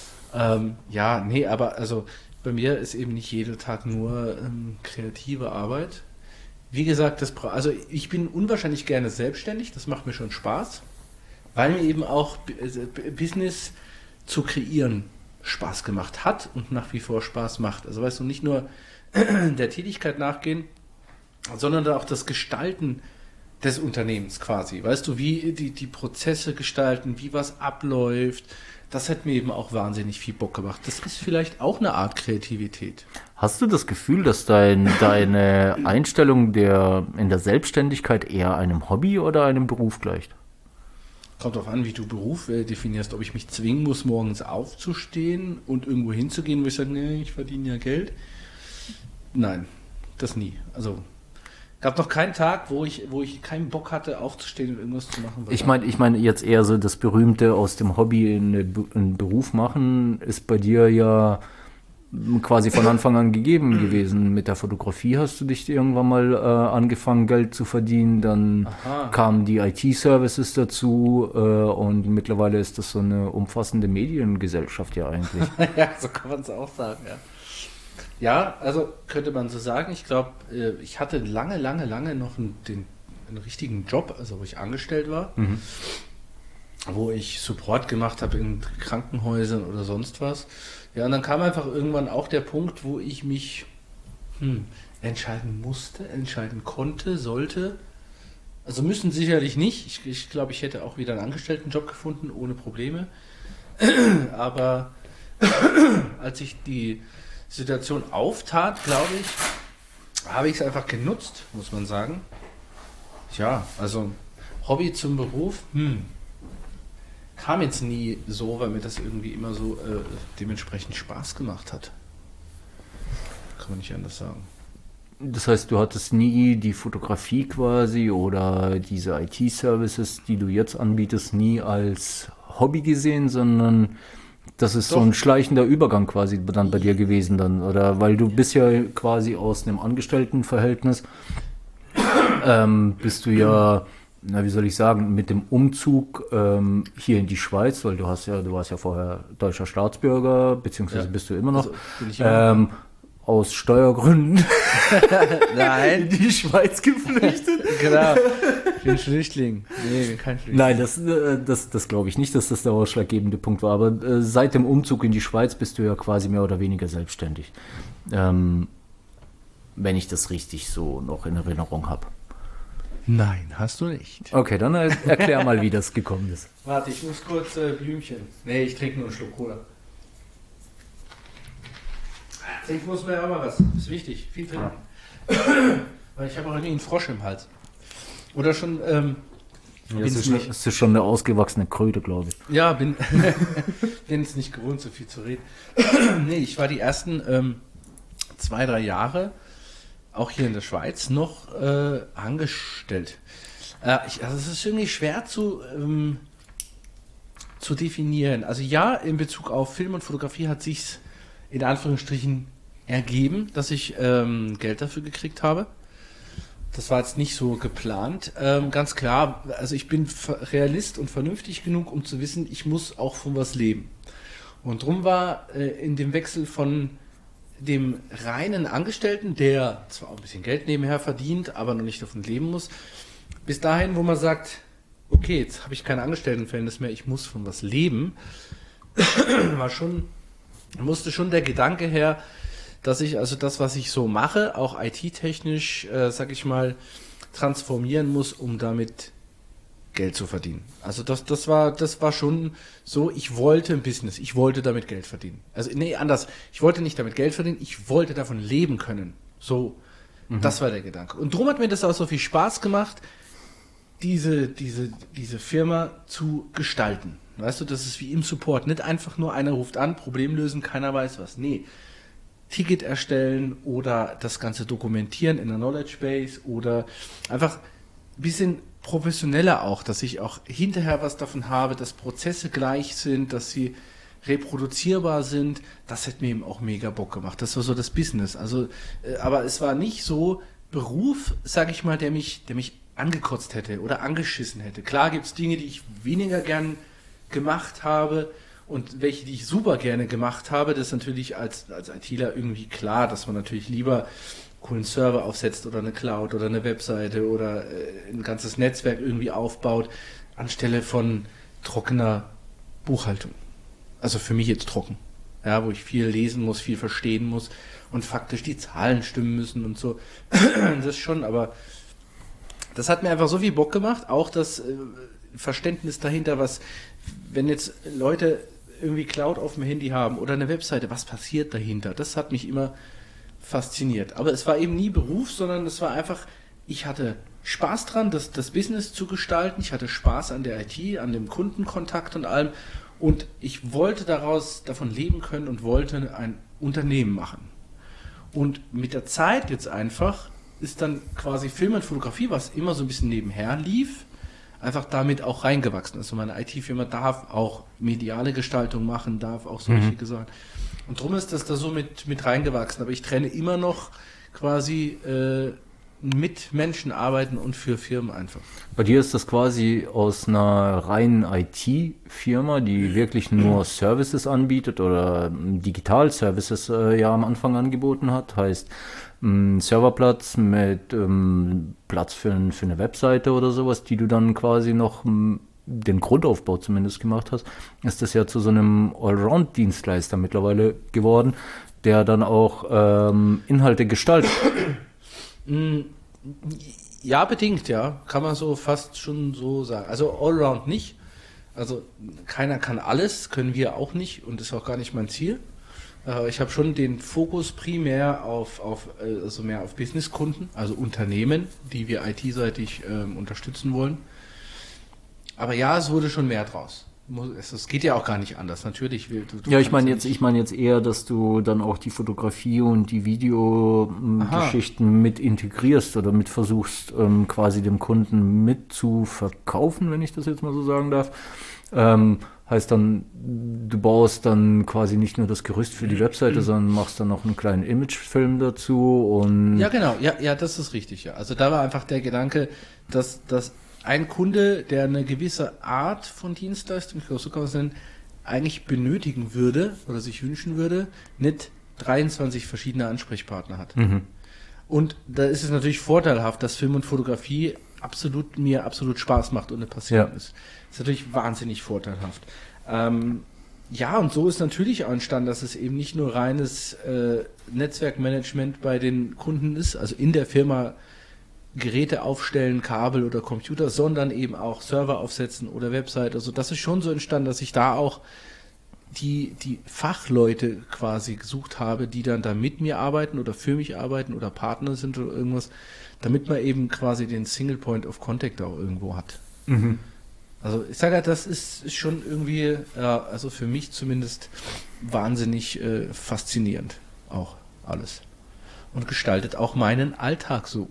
Ja, nee, aber also bei mir ist eben nicht jeder Tag nur kreative Arbeit. Wie gesagt, also ich bin unwahrscheinlich gerne selbstständig, das macht mir schon Spaß, weil mir eben auch Business zu kreieren Spaß gemacht hat und nach wie vor Spaß macht. Also weißt du, nicht nur der Tätigkeit nachgehen, sondern auch das Gestalten des Unternehmens quasi. Weißt du, wie die Prozesse gestalten, wie was abläuft. Das hat mir eben auch wahnsinnig viel Bock gemacht. Das ist vielleicht auch eine Art Kreativität. Hast du das Gefühl, dass deine Einstellung in der Selbstständigkeit eher einem Hobby oder einem Beruf gleicht? Kommt darauf an, wie du Beruf definierst. Ob ich mich zwingen muss, morgens aufzustehen und irgendwo hinzugehen, wo ich sage, nee, ich verdiene ja Geld. Nein, das nie. Also gab noch keinen Tag, wo ich keinen Bock hatte, aufzustehen und irgendwas zu machen. Ich meine jetzt eher so das Berühmte aus dem Hobby in einen Beruf machen, ist bei dir ja quasi von Anfang an gegeben gewesen. Mit der Fotografie hast du dich irgendwann mal angefangen, Geld zu verdienen, dann kamen die IT-Services dazu und mittlerweile ist das so eine umfassende Mediengesellschaft ja eigentlich. Ja, so kann man es auch sagen, ja. Ja, also könnte man so sagen. Ich glaube, ich hatte lange noch einen richtigen Job, also wo ich angestellt war, wo ich Support gemacht habe in Krankenhäusern oder sonst was. Ja, und dann kam einfach irgendwann auch der Punkt, wo ich mich entscheiden musste, entscheiden konnte, sollte. Also müssen sicherlich nicht. Ich glaube, ich hätte auch wieder einen Angestelltenjob gefunden, ohne Probleme. Aber als ich die Situation auftat, glaube ich, habe ich es einfach genutzt, muss man sagen. Tja, also Hobby zum Beruf, kam jetzt nie so, weil mir das irgendwie immer so dementsprechend Spaß gemacht hat. Kann man nicht anders sagen. Das heißt, du hattest nie die Fotografie quasi oder diese IT-Services, die du jetzt anbietest, nie als Hobby gesehen, sondern das ist so ein schleichender Übergang quasi dann bei dir gewesen dann, oder? Weil du bist ja quasi aus einem Angestelltenverhältnis, bist du ja, wie soll ich sagen, mit dem Umzug hier in die Schweiz, weil du warst ja vorher deutscher Staatsbürger, beziehungsweise bist du immer noch, Also, bin ich immer noch. Aus Steuergründen Nein. in die Schweiz geflüchtet. Genau. Ich bin Flüchtling. Nee, kein Flüchtling. Nein, das glaube ich nicht, dass das der ausschlaggebende Punkt war. Aber seit dem Umzug in die Schweiz bist du ja quasi mehr oder weniger selbstständig. Wenn ich das richtig so noch in Erinnerung habe. Nein, hast du nicht. Okay, dann erklär mal, wie das gekommen ist. Warte, ich muss kurz Blümchen. Nee, ich trinke nur einen Schluck Cola. Trinken muss man ja auch mal was. Ist wichtig. Viel trinken. Weil ich habe auch irgendwie einen Frosch im Hals. Oder schon. Das ist schon eine ausgewachsene Kröte, glaube ich. Ja, bin es nicht gewohnt, so viel zu reden. Nee, ich war die ersten 2-3 Jahre auch hier in der Schweiz noch angestellt. Also es ist irgendwie schwer zu definieren. Also ja, in Bezug auf Film und Fotografie hat sich's in Anführungsstrichen ergeben, dass ich Geld dafür gekriegt habe. Das war jetzt nicht so geplant. Ganz klar, also ich bin Realist und vernünftig genug, um zu wissen, ich muss auch von was leben. Und drum war in dem Wechsel von dem reinen Angestellten, der zwar auch ein bisschen Geld nebenher verdient, aber noch nicht davon leben muss, bis dahin, wo man sagt, okay, jetzt habe ich keine Angestelltenverhältnis mehr, ich muss von was leben, musste schon der Gedanke her, dass ich also das, was ich so mache, auch IT-technisch, sag ich mal, transformieren muss, um damit Geld zu verdienen. Also das war schon so, ich wollte ein Business, ich wollte damit Geld verdienen. Also nee, anders, ich wollte nicht damit Geld verdienen, ich wollte davon leben können. So, das war der Gedanke. Und drum hat mir das auch so viel Spaß gemacht, diese Firma zu gestalten. Weißt du, das ist wie im Support. Nicht einfach nur einer ruft an, Problem lösen, keiner weiß was. Nee, Ticket erstellen oder das Ganze dokumentieren in der Knowledge Base oder einfach ein bisschen professioneller auch, dass ich auch hinterher was davon habe, dass Prozesse gleich sind, dass sie reproduzierbar sind. Das hat mir eben auch mega Bock gemacht. Das war so das Business. Also, aber es war nicht so Beruf, sag ich mal, der mich angekotzt hätte oder angeschissen hätte. Klar gibt's Dinge, die ich weniger gern gemacht habe und welche, die ich super gerne gemacht habe. Das ist natürlich als ITler irgendwie klar, dass man natürlich lieber coolen Server aufsetzt oder eine Cloud oder eine Webseite oder ein ganzes Netzwerk irgendwie aufbaut, anstelle von trockener Buchhaltung. Also für mich jetzt trocken. Ja, wo ich viel lesen muss, viel verstehen muss und faktisch die Zahlen stimmen müssen und so. Das schon, aber das hat mir einfach so viel Bock gemacht, auch das Verständnis dahinter, was, wenn jetzt Leute irgendwie Cloud auf dem Handy haben oder eine Webseite, was passiert dahinter? Das hat mich immer fasziniert. Aber es war eben nie Beruf, sondern es war einfach, ich hatte Spaß dran, das Business zu gestalten, ich hatte Spaß an der IT, an dem Kundenkontakt und allem und ich wollte davon leben können und wollte ein Unternehmen machen. Und mit der Zeit jetzt einfach ist dann quasi Film und Fotografie, was immer so ein bisschen nebenher lief, einfach damit auch reingewachsen. Also meine IT-Firma darf auch mediale Gestaltung machen, darf auch solche Sachen. Und drum ist das da so mit reingewachsen. Aber ich trenne immer noch quasi mit Menschen arbeiten und für Firmen einfach. Bei dir ist das quasi aus einer reinen IT-Firma, die wirklich nur Services anbietet oder Digital-Services ja am Anfang angeboten hat. Heißt, Serverplatz mit Platz für eine Webseite oder sowas, die du dann quasi noch den Grundaufbau zumindest gemacht hast, ist das ja zu so einem Allround-Dienstleister mittlerweile geworden, der dann auch Inhalte gestaltet. Ja, bedingt, ja. Kann man so fast schon so sagen. Also Allround nicht. Also keiner kann alles, können wir auch nicht und ist auch gar nicht mein Ziel. Ich habe schon den Fokus primär also mehr auf Businesskunden, also Unternehmen, die wir IT-seitig unterstützen wollen. Aber ja, es wurde schon mehr draus. Es geht ja auch gar nicht anders. Natürlich. Ja, ich meine jetzt eher, dass du dann auch die Fotografie und die Videogeschichten mit integrierst oder mit versuchst, quasi dem Kunden mit zu verkaufen, wenn ich das jetzt mal so sagen darf. Heißt dann, du baust dann quasi nicht nur das Gerüst für die Webseite, sondern machst dann noch einen kleinen Imagefilm dazu und... Ja, genau. Ja, das ist richtig, ja. Also da war einfach der Gedanke, dass ein Kunde, der eine gewisse Art von Dienstleistung, ich glaube, so kann man es nennen, eigentlich benötigen würde oder sich wünschen würde, nicht 23 verschiedene Ansprechpartner hat. Und da ist es natürlich vorteilhaft, dass Film und Fotografie mir absolut Spaß macht und eine Passion ist. Das ist natürlich wahnsinnig vorteilhaft. Ja, und so ist natürlich auch entstanden, dass es eben nicht nur reines Netzwerkmanagement bei den Kunden ist, also in der Firma Geräte aufstellen, Kabel oder Computer, sondern eben auch Server aufsetzen oder Website. Also das ist schon so entstanden, dass ich da auch die Fachleute quasi gesucht habe, die dann da mit mir arbeiten oder für mich arbeiten oder Partner sind oder irgendwas, damit man eben quasi den Single Point of Contact auch irgendwo hat. Also ich sage halt, das ist schon irgendwie, also für mich zumindest wahnsinnig faszinierend auch alles. Und gestaltet auch meinen Alltag so.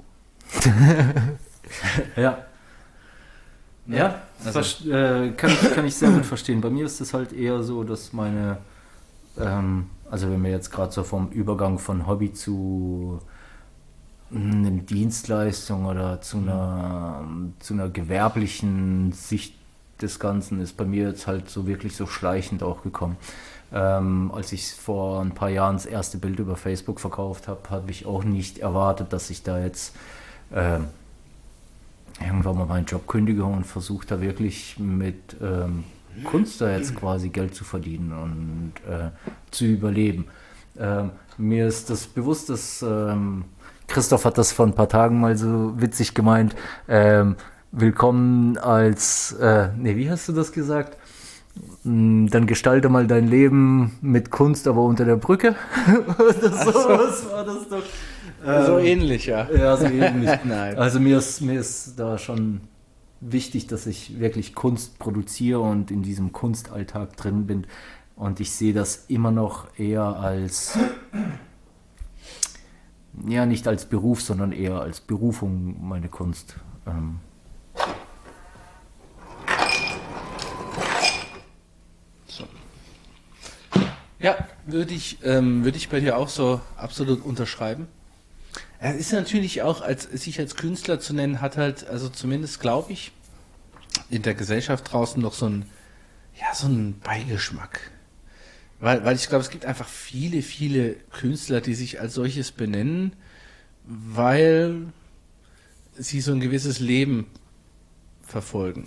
Ja. Ja, also kann ich sehr gut verstehen. Bei mir ist es halt eher so, dass meine, also wenn wir jetzt gerade so vom Übergang von Hobby zu einer Dienstleistung oder zu einer gewerblichen Sicht des Ganzen ist bei mir jetzt halt so wirklich so schleichend auch gekommen. Als ich vor ein paar Jahren das erste Bild über Facebook verkauft habe, habe ich auch nicht erwartet, dass ich da jetzt irgendwann mal meinen Job kündige und versuche da wirklich mit Kunst da jetzt quasi Geld zu verdienen und zu überleben. Mir ist das bewusst, dass Christoph hat das vor ein paar Tagen mal so witzig gemeint. Willkommen als, wie hast du das gesagt? Dann gestalte mal dein Leben mit Kunst, aber unter der Brücke. Was war das doch? So ähnlich, ja. Ja, so ähnlich. Nein. Also mir ist da schon wichtig, dass ich wirklich Kunst produziere und in diesem Kunstalltag drin bin. Und ich sehe das immer noch eher als, ja, nicht als Beruf, sondern eher als Berufung, meine Kunst. So. Ja, würde ich bei dir auch so absolut unterschreiben. Er ist natürlich auch, sich als Künstler zu nennen, hat halt, also zumindest glaube ich, in der Gesellschaft draußen noch so einen Beigeschmack. Weil ich glaube, es gibt einfach viele, viele Künstler, die sich als solches benennen, weil sie so ein gewisses Leben verfolgen.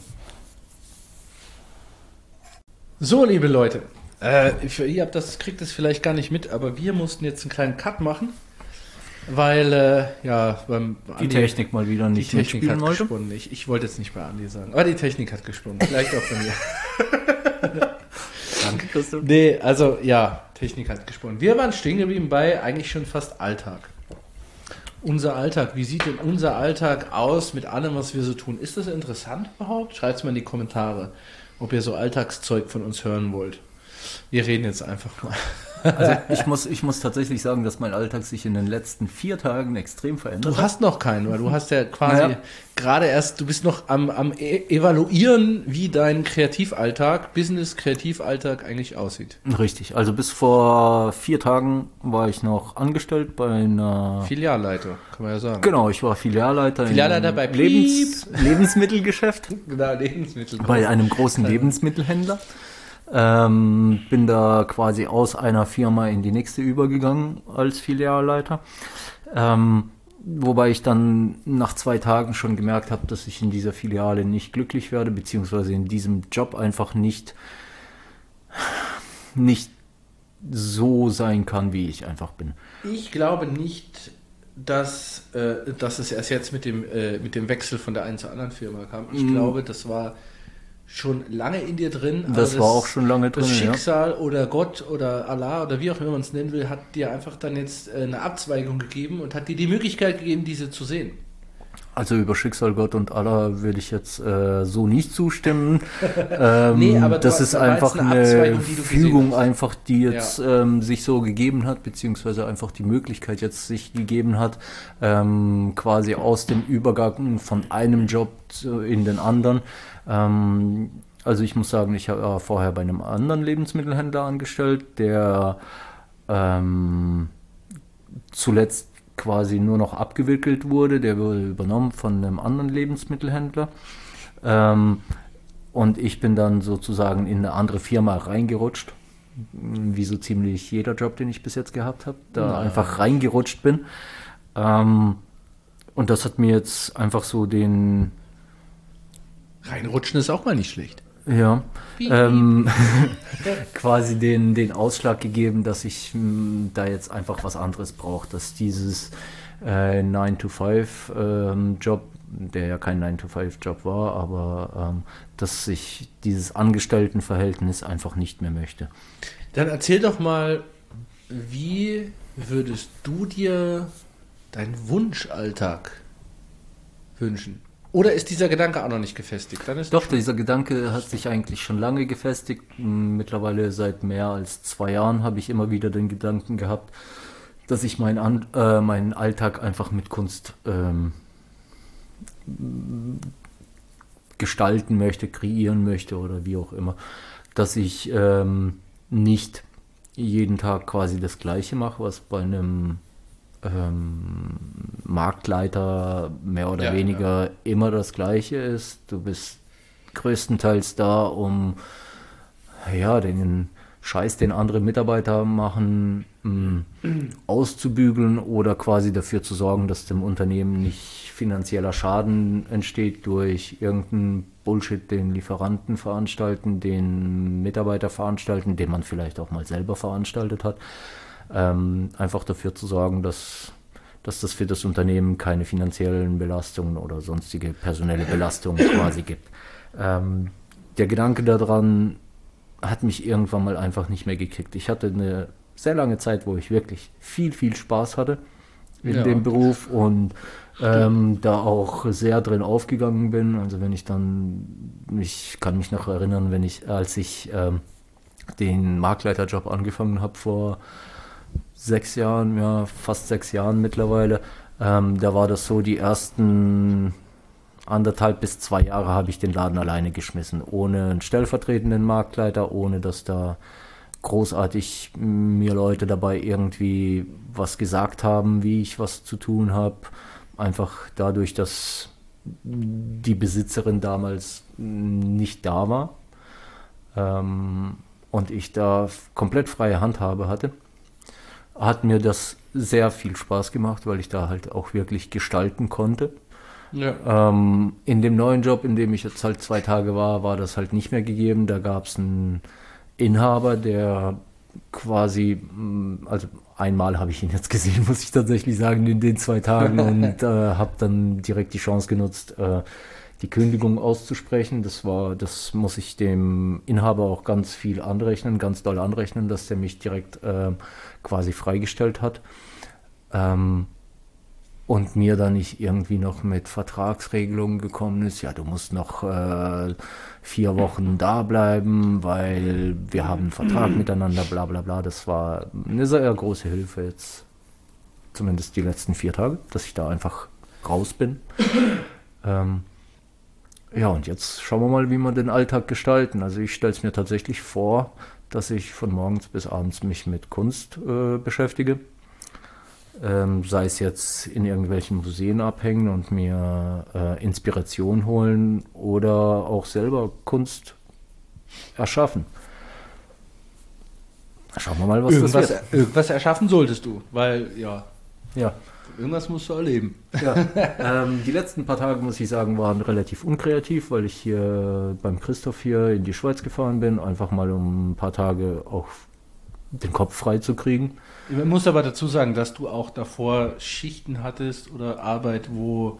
So, liebe Leute, ihr kriegt das vielleicht gar nicht mit, aber wir mussten jetzt einen kleinen Cut machen. Weil, die Technik mal wieder nicht die Technik hat wollte. gesponnen. Ich wollte jetzt nicht bei Andi sagen, aber die Technik hat gesponnen. Vielleicht auch bei mir. Danke, Christoph. Nee, also ja, Technik hat gesponnen. Wir waren stehen geblieben bei eigentlich schon fast Alltag. Unser Alltag, wie sieht denn unser Alltag aus mit allem, was wir so tun? Ist das interessant überhaupt? Schreibt es mal in die Kommentare, ob ihr so Alltagszeug von uns hören wollt. Wir reden jetzt einfach mal. Also ich muss tatsächlich sagen, dass mein Alltag sich in den letzten 4 Tagen extrem verändert hat. Du hast noch keinen, weil du hast ja quasi gerade erst, du bist noch am Evaluieren, wie dein Business-Kreativalltag eigentlich aussieht. Richtig, also bis vor 4 Tagen war ich noch angestellt bei einer... Filialleiter, kann man ja sagen. Genau, ich war Filialleiter bei Lebensmittelgeschäft. Genau, Lebensmittel. Bei einem großen Lebensmittelhändler. Bin da quasi aus einer Firma in die nächste übergegangen als Filialleiter. Wobei ich dann nach 2 Tagen schon gemerkt habe, dass ich in dieser Filiale nicht glücklich werde, beziehungsweise in diesem Job einfach nicht so sein kann, wie ich einfach bin. Ich glaube nicht, dass es erst jetzt mit dem Wechsel von der einen zur anderen Firma kam. Ich glaube, das war schon lange in dir drin. Das war auch schon lange drin, das Schicksal oder Gott oder Allah oder wie auch immer man es nennen will, hat dir einfach dann jetzt eine Abzweigung gegeben und hat dir die Möglichkeit gegeben, diese zu sehen. Also über Schicksal, Gott und Allah würde ich jetzt so nicht zustimmen. Nee, aber das ist einfach eine Fügung, einfach, die jetzt Ja. sich so gegeben hat, beziehungsweise einfach die Möglichkeit jetzt sich gegeben hat, quasi aus dem Übergang von einem Job in den anderen. Also ich muss sagen, ich habe vorher bei einem anderen Lebensmittelhändler angestellt, der zuletzt quasi nur noch abgewickelt wurde. Der wurde übernommen von einem anderen Lebensmittelhändler. Und ich bin dann sozusagen in eine andere Firma reingerutscht, wie so ziemlich jeder Job, den ich bis jetzt gehabt habe, da einfach reingerutscht bin. Und das hat mir jetzt einfach so den... Reinrutschen ist auch mal nicht schlecht. Ja, quasi den Ausschlag gegeben, dass ich da jetzt einfach was anderes brauche, dass dieses 9-to-5-Job, der ja kein 9-to-5-Job war, aber dass ich dieses Angestelltenverhältnis einfach nicht mehr möchte. Dann erzähl doch mal, wie würdest du dir deinen Wunschalltag wünschen? Oder ist dieser Gedanke auch noch nicht gefestigt? Doch, dieser Gedanke hat sich eigentlich schon lange gefestigt. Mittlerweile seit mehr als 2 Jahren habe ich immer wieder den Gedanken gehabt, dass ich meinen Alltag einfach mit Kunst gestalten möchte, kreieren möchte oder wie auch immer. Dass ich nicht jeden Tag quasi das Gleiche mache, was bei einem Marktleiter mehr oder weniger immer das Gleiche ist. Du bist größtenteils da, um den Scheiß, den andere Mitarbeiter machen, auszubügeln oder quasi dafür zu sorgen, dass dem Unternehmen nicht finanzieller Schaden entsteht durch irgendeinen Bullshit, den Lieferanten veranstalten, den Mitarbeiter veranstalten, den man vielleicht auch mal selber veranstaltet hat. Einfach dafür zu sorgen, dass dass das für das Unternehmen keine finanziellen Belastungen oder sonstige personelle Belastungen quasi gibt. Der Gedanke daran hat mich irgendwann mal einfach nicht mehr gekickt. Ich hatte eine sehr lange Zeit, wo ich wirklich viel, viel Spaß hatte in dem Beruf und da auch sehr drin aufgegangen bin. Also wenn ich kann mich noch erinnern, als ich den Marktleiterjob angefangen habe vor 6 Jahren, ja, fast 6 Jahren mittlerweile, da war das so, die ersten 1,5 bis 2 Jahre habe ich den Laden alleine geschmissen, ohne einen stellvertretenden Marktleiter, ohne dass da großartig mir Leute dabei irgendwie was gesagt haben, wie ich was zu tun habe. Einfach dadurch, dass die Besitzerin damals nicht da war und ich da komplett freie Handhabe hatte, hat mir das sehr viel Spaß gemacht, weil ich da halt auch wirklich gestalten konnte. Ja. In dem neuen Job, in dem ich jetzt halt 2 Tage war das halt nicht mehr gegeben. Da gab es einen Inhaber, der quasi, also einmal habe ich ihn jetzt gesehen, muss ich tatsächlich sagen, in den 2 Tagen und habe dann direkt die Chance genutzt, die Kündigung auszusprechen. Das muss ich dem Inhaber auch ganz viel anrechnen, ganz doll anrechnen, dass der mich direkt quasi freigestellt hat. Und mir dann nicht irgendwie noch mit Vertragsregelungen gekommen ist, ja, du musst noch 4 Wochen da bleiben, weil wir haben einen Vertrag miteinander, bla bla bla. Das war eine sehr große Hilfe jetzt, zumindest die letzten 4 Tage, dass ich da einfach raus bin. Ja, und jetzt schauen wir mal, wie wir den Alltag gestalten. Also ich stelle es mir tatsächlich vor, dass ich von morgens bis abends mich mit Kunst beschäftige. Sei es jetzt in irgendwelchen Museen abhängen und mir Inspiration holen oder auch selber Kunst erschaffen. Schauen wir mal, was das wird. Irgendwas erschaffen solltest du, weil ja. Irgendwas musst du erleben. Ja. Die letzten paar Tage, muss ich sagen, waren relativ unkreativ, weil ich hier beim Christoph hier in die Schweiz gefahren bin, einfach mal um ein paar Tage auch den Kopf frei zu kriegen. Ich muss aber dazu sagen, dass du auch davor Schichten hattest oder Arbeit,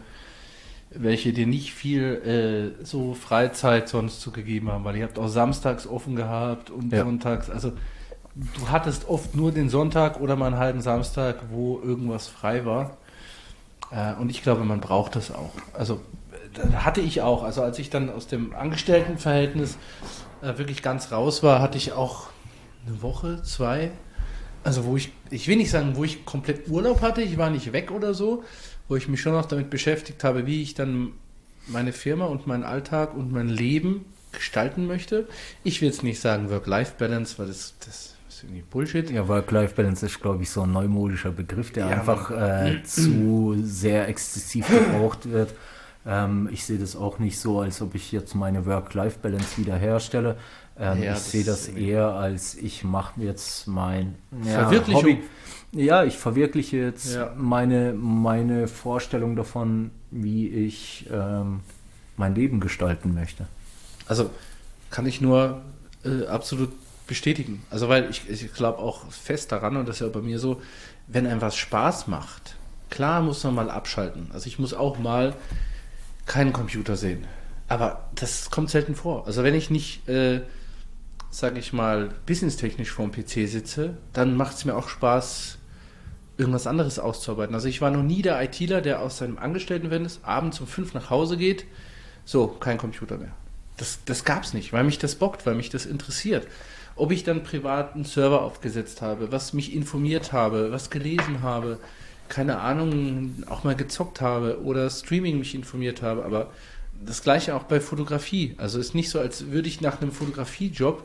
welche dir nicht viel so Freizeit sonst zugegeben haben, weil ihr habt auch samstags offen gehabt und sonntags, also du hattest oft nur den Sonntag oder mal einen halben Samstag, wo irgendwas frei war. Und ich glaube, man braucht das auch. Also hatte ich auch. Also als ich dann aus dem Angestelltenverhältnis wirklich ganz raus war, hatte ich auch eine Woche, 2. Also ich will nicht sagen, wo ich komplett Urlaub hatte, ich war nicht weg oder so, wo ich mich schon noch damit beschäftigt habe, wie ich dann meine Firma und meinen Alltag und mein Leben gestalten möchte. Ich will jetzt nicht sagen Work-Life-Balance, weil das ist irgendwie Bullshit. Ja, Work-Life-Balance ist, glaube ich, so ein neumodischer Begriff, der einfach zu sehr exzessiv gebraucht wird. Ich sehe das auch nicht so, als ob ich jetzt meine Work-Life-Balance wiederherstelle. Ich sehe das eher als, ich mache jetzt mein Hobby. Ja, ich verwirkliche jetzt meine Vorstellung davon, wie ich mein Leben gestalten möchte. Also kann ich nur absolut bestätigen. Also weil ich glaube auch fest daran, und das ist ja bei mir so, wenn einem was Spaß macht, klar muss man mal abschalten. Also ich muss auch mal keinen Computer sehen. Aber das kommt selten vor. Also wenn ich nicht, sage ich mal, businesstechnisch vorm PC sitze, dann macht es mir auch Spaß, irgendwas anderes auszuarbeiten. Also ich war noch nie der ITler, der aus seinem Angestelltenverhältnis abends um 5 nach Hause geht, so, kein Computer mehr. Das gab es nicht, weil mich das bockt, weil mich das interessiert. Ob ich dann privat einen Server aufgesetzt habe, was mich informiert habe, was gelesen habe, keine Ahnung, auch mal gezockt habe oder Streaming mich informiert habe, aber das Gleiche auch bei Fotografie. Also ist nicht so, als würde ich nach einem Fotografiejob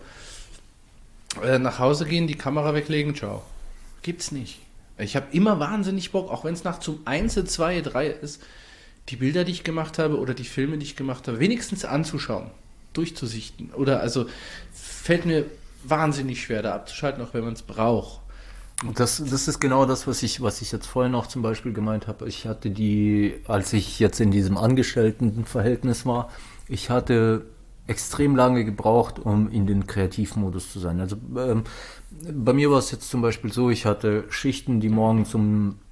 nach Hause gehen, die Kamera weglegen, ciao. Gibt's nicht. Ich habe immer wahnsinnig Bock, auch wenn es nachts um 1, 2, 3 ist, die Bilder, die ich gemacht habe oder die Filme, die ich gemacht habe, wenigstens anzuschauen, durchzusichten. Oder also fällt mir wahnsinnig schwer, da abzuschalten, auch wenn man es braucht. Das ist genau das, was ich jetzt vorhin auch zum Beispiel gemeint habe. Ich hatte als ich jetzt in diesem Angestelltenverhältnis war, ich hatte extrem lange gebraucht, um in den Kreativmodus zu sein. Also bei mir war es jetzt zum Beispiel so, ich hatte Schichten, die morgens um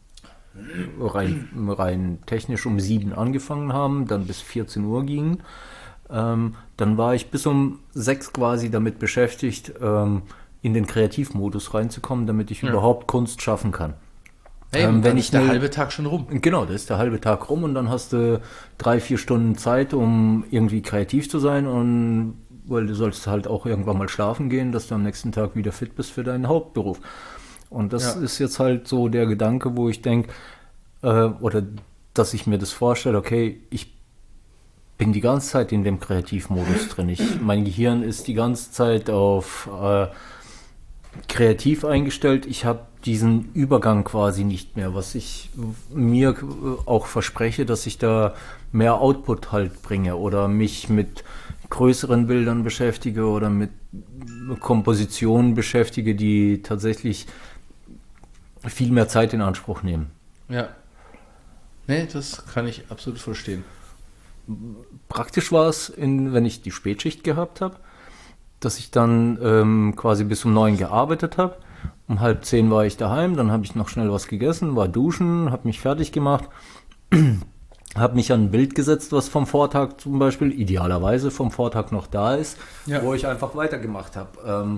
rein technisch um 7 angefangen haben, dann bis 14 Uhr gingen. Dann war ich bis um 6 quasi damit beschäftigt, in den Kreativmodus reinzukommen, damit ich überhaupt Kunst schaffen kann. Hey, wenn ist der halbe Tag schon rum. Genau, da ist der halbe Tag rum und dann hast du 3-4 Stunden Zeit, um irgendwie kreativ zu sein, und weil du sollst halt auch irgendwann mal schlafen gehen, dass du am nächsten Tag wieder fit bist für deinen Hauptberuf. Und das ist jetzt halt so der Gedanke, wo ich denke, oder dass ich mir das vorstelle, okay, ich bin die ganze Zeit in dem Kreativmodus drin. Mein Gehirn ist die ganze Zeit auf kreativ eingestellt. Ich habe diesen Übergang quasi nicht mehr, was ich mir auch verspreche, dass ich da mehr Output halt bringe oder mich mit größeren Bildern beschäftige oder mit Kompositionen beschäftige, die tatsächlich viel mehr Zeit in Anspruch nehmen. Ja. Nee, das kann ich absolut verstehen. Praktisch war es, wenn ich die Spätschicht gehabt habe, dass ich dann quasi bis um 9 gearbeitet habe. Um 9:30 war ich daheim, dann habe ich noch schnell was gegessen, war duschen, habe mich fertig gemacht, habe mich an ein Bild gesetzt, was vom Vortag zum Beispiel, idealerweise vom Vortag noch da ist, wo ich einfach weitergemacht habe.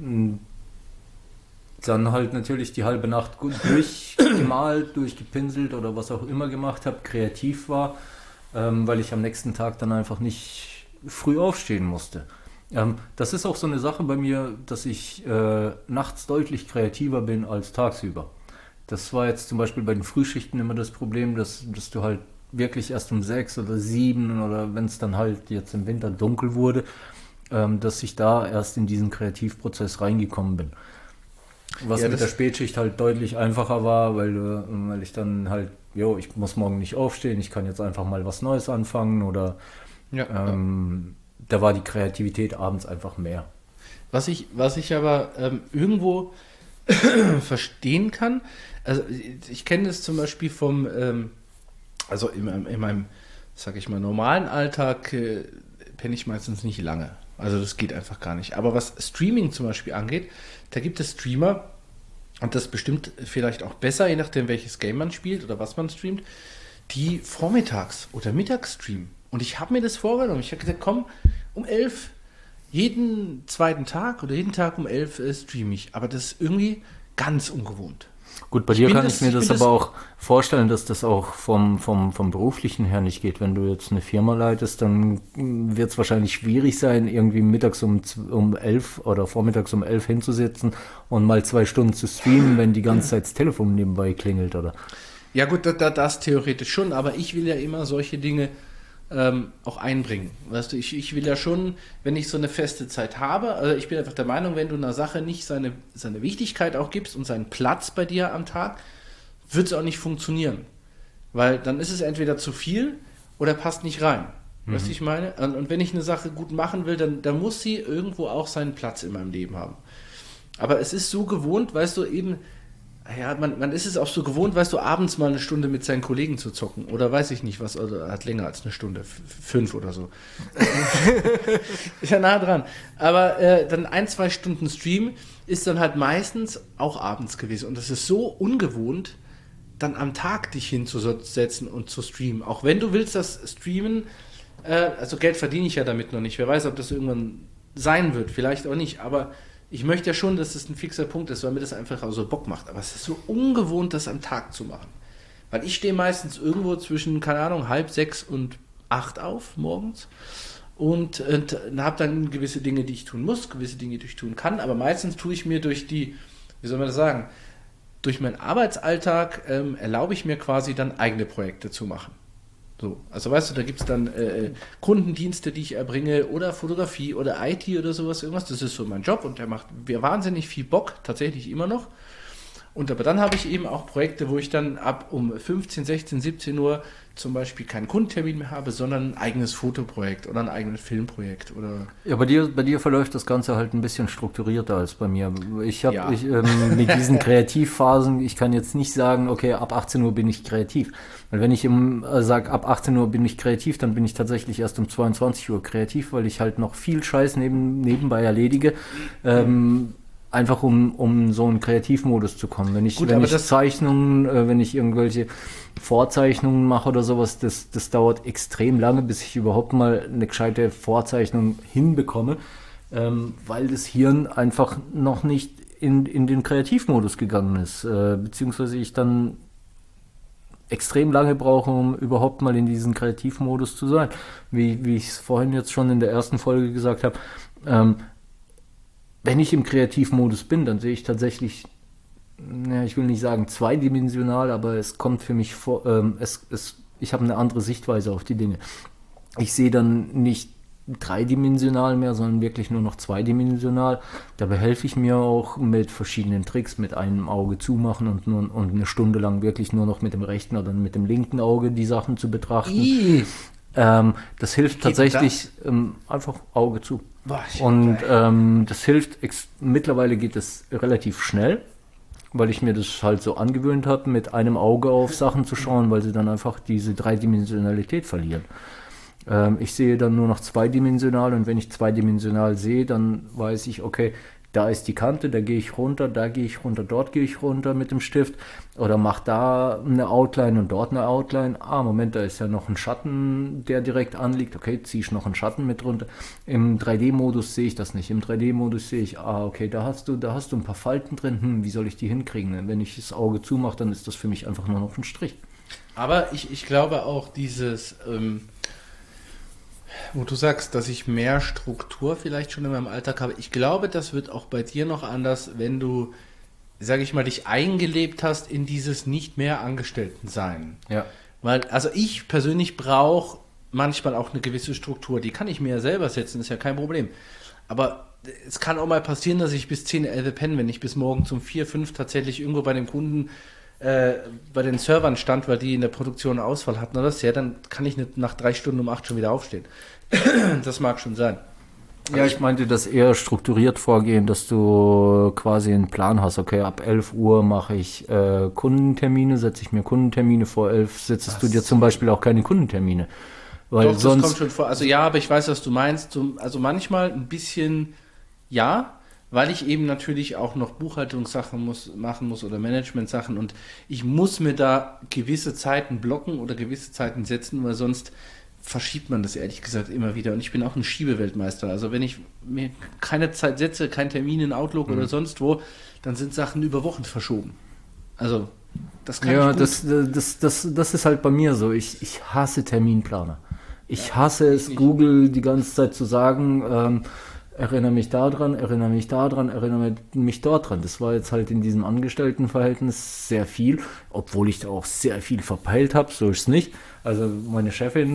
Dann halt natürlich die halbe Nacht gut durchgemalt, durchgepinselt oder was auch immer gemacht habe, kreativ war, weil ich am nächsten Tag dann einfach nicht früh aufstehen musste. Das ist auch so eine Sache bei mir, dass ich nachts deutlich kreativer bin als tagsüber. Das war jetzt zum Beispiel bei den Frühschichten immer das Problem, dass du halt wirklich erst um 6 oder 7 oder wenn es dann halt jetzt im Winter dunkel wurde, dass ich da erst in diesen Kreativprozess reingekommen bin. Was mit der Spätschicht halt deutlich einfacher war, weil ich dann halt, ich muss morgen nicht aufstehen, ich kann jetzt einfach mal was Neues anfangen oder da war die Kreativität abends einfach mehr. Was ich aber irgendwo verstehen kann, also ich kenne das zum Beispiel vom, also in meinem, sag ich mal, normalen Alltag penne ich meistens nicht lange. Also das geht einfach gar nicht. Aber was Streaming zum Beispiel angeht, da gibt es Streamer, und das bestimmt vielleicht auch besser, je nachdem welches Game man spielt oder was man streamt, die vormittags oder mittags streamen. Und ich habe mir das vorgenommen. Ich habe gesagt, komm, um 11, jeden zweiten Tag oder jeden Tag um 11 streame ich. Aber das ist irgendwie ganz ungewohnt. Gut, bei dir kann ich mir das aber auch vorstellen, dass das auch vom Beruflichen her nicht geht. Wenn du jetzt eine Firma leitest, dann wird es wahrscheinlich schwierig sein, irgendwie mittags um 11 oder vormittags um 11 hinzusitzen und mal 2 Stunden zu streamen, wenn die ganze Zeit das Telefon nebenbei klingelt, oder? Ja gut, das theoretisch schon, aber ich will ja immer solche Dinge auch einbringen. Weißt du, ich will ja schon, wenn ich so eine feste Zeit habe, also ich bin einfach der Meinung, wenn du einer Sache nicht seine Wichtigkeit auch gibst und seinen Platz bei dir am Tag, wird es auch nicht funktionieren. Weil dann ist es entweder zu viel oder passt nicht rein. Weißt du, ich meine? Und wenn ich eine Sache gut machen will, dann muss sie irgendwo auch seinen Platz in meinem Leben haben. Aber es ist so gewohnt, weißt du, eben, ja, man ist es auch so gewohnt, weißt du, abends mal eine Stunde mit seinen Kollegen zu zocken. Oder weiß ich nicht was, also hat länger als eine Stunde, 5 oder so. Ist ja nah dran. Aber dann 1-2 Stunden Stream ist dann halt meistens auch abends gewesen. Und das ist so ungewohnt, dann am Tag dich hinzusetzen und zu streamen. Auch wenn du willst, das Streamen, also Geld verdiene ich ja damit noch nicht. Wer weiß, ob das irgendwann sein wird. Vielleicht auch nicht, aber ich möchte ja schon, dass das ein fixer Punkt ist, weil mir das einfach auch so Bock macht. Aber es ist so ungewohnt, das am Tag zu machen. Weil ich stehe meistens irgendwo zwischen, keine Ahnung, 5:30 und 8 auf morgens und habe dann gewisse Dinge, die ich tun muss, gewisse Dinge, die ich tun kann. Aber meistens tue ich mir durch die, wie soll man das sagen, durch meinen Arbeitsalltag erlaube ich mir quasi dann eigene Projekte zu machen. So, also weißt du, da gibt es dann Kundendienste, die ich erbringe oder Fotografie oder IT oder sowas, irgendwas. Das ist so mein Job und der macht mir wahnsinnig viel Bock, tatsächlich immer noch. Und aber dann habe ich eben auch Projekte, wo ich dann ab um 15, 16, 17 Uhr zum Beispiel keinen Kundentermin mehr habe, sondern ein eigenes Fotoprojekt oder ein eigenes Filmprojekt. Oder ja, bei dir verläuft das Ganze halt ein bisschen strukturierter als bei mir. Mit diesen Kreativphasen, ich kann jetzt nicht sagen, okay, ab 18 Uhr bin ich kreativ. Weil wenn ich sage, ab 18 Uhr bin ich kreativ, dann bin ich tatsächlich erst um 22 Uhr kreativ, weil ich halt noch viel Scheiß nebenbei erledige. Einfach um so einen Kreativmodus zu kommen. Wenn ich Zeichnungen, wenn ich irgendwelche Vorzeichnungen mache oder sowas, das dauert extrem lange, bis ich überhaupt mal eine gescheite Vorzeichnung hinbekomme, weil das Hirn einfach noch nicht in den Kreativmodus gegangen ist, beziehungsweise ich dann extrem lange brauche, um überhaupt mal in diesen Kreativmodus zu sein. Wie ich es vorhin jetzt schon in der ersten Folge gesagt habe, wenn ich im Kreativmodus bin, dann sehe ich tatsächlich, ich will nicht sagen zweidimensional, aber es kommt für mich vor, ich habe eine andere Sichtweise auf die Dinge. Ich sehe dann nicht dreidimensional mehr, sondern wirklich nur noch zweidimensional. Dabei helfe ich mir auch mit verschiedenen Tricks, mit einem Auge zumachen und eine Stunde lang wirklich nur noch mit dem rechten oder mit dem linken Auge die Sachen zu betrachten. Das hilft tatsächlich einfach Auge zu. Boah, und das hilft, mittlerweile geht es relativ schnell, weil ich mir das halt so angewöhnt habe, mit einem Auge auf Sachen zu schauen, weil sie dann einfach diese Dreidimensionalität verlieren. Ich sehe dann nur noch zweidimensional und wenn ich zweidimensional sehe, dann weiß ich, okay, da ist die Kante, da gehe ich runter, da gehe ich runter, dort gehe ich runter mit dem Stift oder mache da eine Outline und dort eine Outline. Moment, da ist ja noch ein Schatten, der direkt anliegt. Okay, ziehe ich noch einen Schatten mit runter. Im 3D-Modus sehe ich das nicht. Im 3D-Modus sehe ich, okay, da hast du ein paar Falten drin. Wie soll ich die hinkriegen? Wenn ich das Auge zumache, dann ist das für mich einfach nur noch ein Strich. Aber ich glaube auch dieses... wo du sagst, dass ich mehr Struktur vielleicht schon in meinem Alltag habe. Ich glaube, das wird auch bei dir noch anders, wenn du, sage ich mal, dich eingelebt hast in dieses nicht mehr Angestellten-Sein. Ja. Weil, also ich persönlich brauche manchmal auch eine gewisse Struktur. Die kann ich mir ja selber setzen, ist ja kein Problem. Aber es kann auch mal passieren, dass ich bis 10, 11 penne, wenn ich bis morgen um 4, 5 tatsächlich irgendwo bei dem Kunden bei den Servern stand, weil die in der Produktion einen Ausfall hatten oder so, ja, dann kann ich nicht nach 3 Stunden um 8 schon wieder aufstehen. Das mag schon sein. Ja, ich meinte das eher strukturiert vorgehen, dass du quasi einen Plan hast. Okay, ab 11 Uhr mache ich Kundentermine, setze ich mir Kundentermine, vor 11 setzt du dir zum Beispiel auch keine Kundentermine. Weil doch, sonst das kommt schon vor. Also ja, aber ich weiß, was du meinst. Also manchmal ein bisschen ja, weil ich eben natürlich auch noch Buchhaltungssachen machen muss oder Management-Sachen und ich muss mir da gewisse Zeiten blocken oder gewisse Zeiten setzen, weil sonst verschiebt man das ehrlich gesagt immer wieder und ich bin auch ein Schiebeweltmeister. Also wenn ich mir keine Zeit setze, keinen Termin in Outlook oder sonst wo, dann sind Sachen über Wochen verschoben. Also das kann ja, ich gut. das ist halt bei mir so. Ich hasse Terminplaner. Ich hasse es, Google die ganze Zeit zu sagen, erinnere mich daran, erinnere mich daran, erinnere mich dort dran. Das war jetzt halt in diesem Angestelltenverhältnis sehr viel, obwohl ich da auch sehr viel verpeilt habe, so ist es nicht. Also meine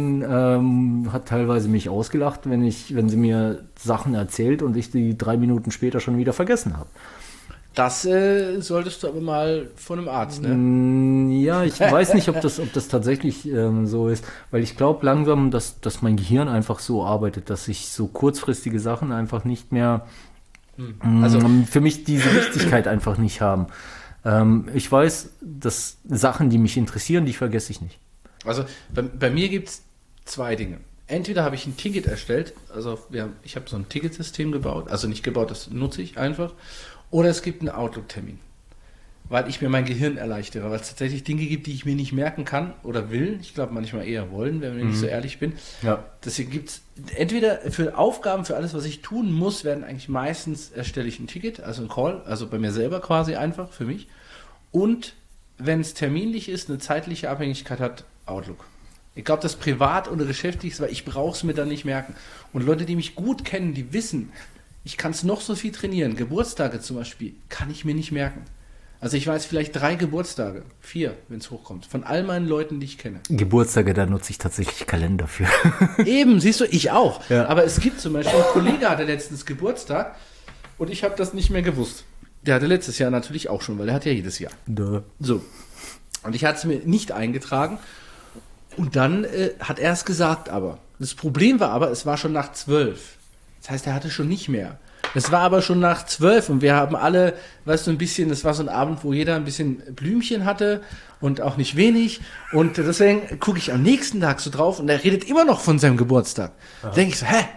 Chefin hat teilweise mich ausgelacht, wenn sie mir Sachen erzählt und ich die 3 Minuten später schon wieder vergessen habe. Das solltest du aber mal von einem Arzt, ne? Ja, ich weiß nicht, ob das tatsächlich so ist, weil ich glaube langsam, dass mein Gehirn einfach so arbeitet, dass ich so kurzfristige Sachen einfach nicht mehr, also für mich diese Wichtigkeit einfach nicht haben. Ich weiß, dass Sachen, die mich interessieren, die vergesse ich nicht. Also bei mir gibt es 2 Dinge. Entweder habe ich ein Ticket erstellt, also ich habe so ein Ticketsystem gebaut, also nicht gebaut, das nutze ich einfach. Oder es gibt einen Outlook-Termin, weil ich mir mein Gehirn erleichtere, weil es tatsächlich Dinge gibt, die ich mir nicht merken kann oder will. Ich glaube manchmal eher wollen, wenn ich nicht so ehrlich bin. Ja. Deswegen gibt es entweder für Aufgaben, für alles, was ich tun muss, werden eigentlich meistens erstelle ich ein Ticket, also ein Call, also bei mir selber quasi einfach für mich. Und wenn es terminlich ist, eine zeitliche Abhängigkeit hat, Outlook. Ich glaube, das privat oder geschäftlich ist, weil ich brauche es mir dann nicht merken. Und Leute, die mich gut kennen, die wissen, ich kann es noch so viel trainieren. Geburtstage zum Beispiel kann ich mir nicht merken. Also ich weiß vielleicht 3 Geburtstage, 4, wenn es hochkommt, von all meinen Leuten, die ich kenne. Geburtstage, da nutze ich tatsächlich Kalender für. Eben, siehst du, ich auch. Ja. Aber es gibt zum Beispiel, ein Kollege hatte letztens Geburtstag und ich habe das nicht mehr gewusst. Der hatte letztes Jahr natürlich auch schon, weil der hat ja jedes Jahr. Duh. So. Und ich hatte es mir nicht eingetragen. Und dann hat er es gesagt, aber. Das Problem war aber, es war schon nach 12. Das heißt, er hatte schon nicht mehr. Es war aber schon nach 12 und wir haben alle, weißt du, ein bisschen, das war so ein Abend, wo jeder ein bisschen Blümchen hatte und auch nicht wenig. Und deswegen gucke ich am nächsten Tag so drauf und er redet immer noch von seinem Geburtstag. Da denke ich so,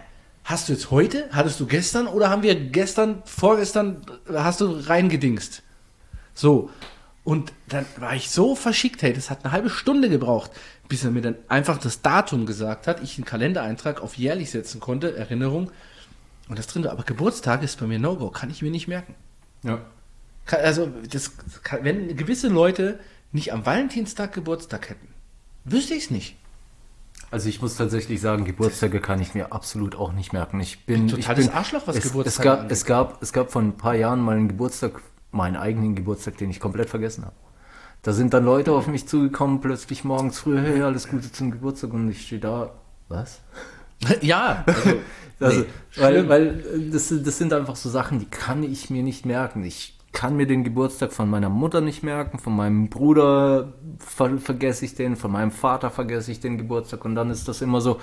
hast du jetzt heute, hattest du gestern oder haben wir vorgestern hast du reingedingst? So. Und dann war ich so verschickt, hey, das hat eine halbe Stunde gebraucht, bis er mir dann einfach das Datum gesagt hat, ich einen Kalendereintrag auf jährlich setzen konnte, Erinnerung, und das drin war. Aber Geburtstag ist bei mir No-Go, kann ich mir nicht merken. Ja. Also, wenn gewisse Leute nicht am Valentinstag Geburtstag hätten, wüsste ich es nicht. Also ich muss tatsächlich sagen, Geburtstage kann ich mir absolut auch nicht merken. Totales Arschloch, was Geburtstag angeht. Es gab vor ein paar Jahren mal einen Geburtstag, meinen eigenen Geburtstag, den ich komplett vergessen habe. Da sind dann Leute auf mich zugekommen, plötzlich morgens früh, hey, alles Gute zum Geburtstag, und ich stehe da, was? Ja, also weil das sind einfach so Sachen, die kann ich mir nicht merken. Ich kann mir den Geburtstag von meiner Mutter nicht merken, von meinem Bruder vergesse ich den, von meinem Vater vergesse ich den Geburtstag, und dann ist das immer so,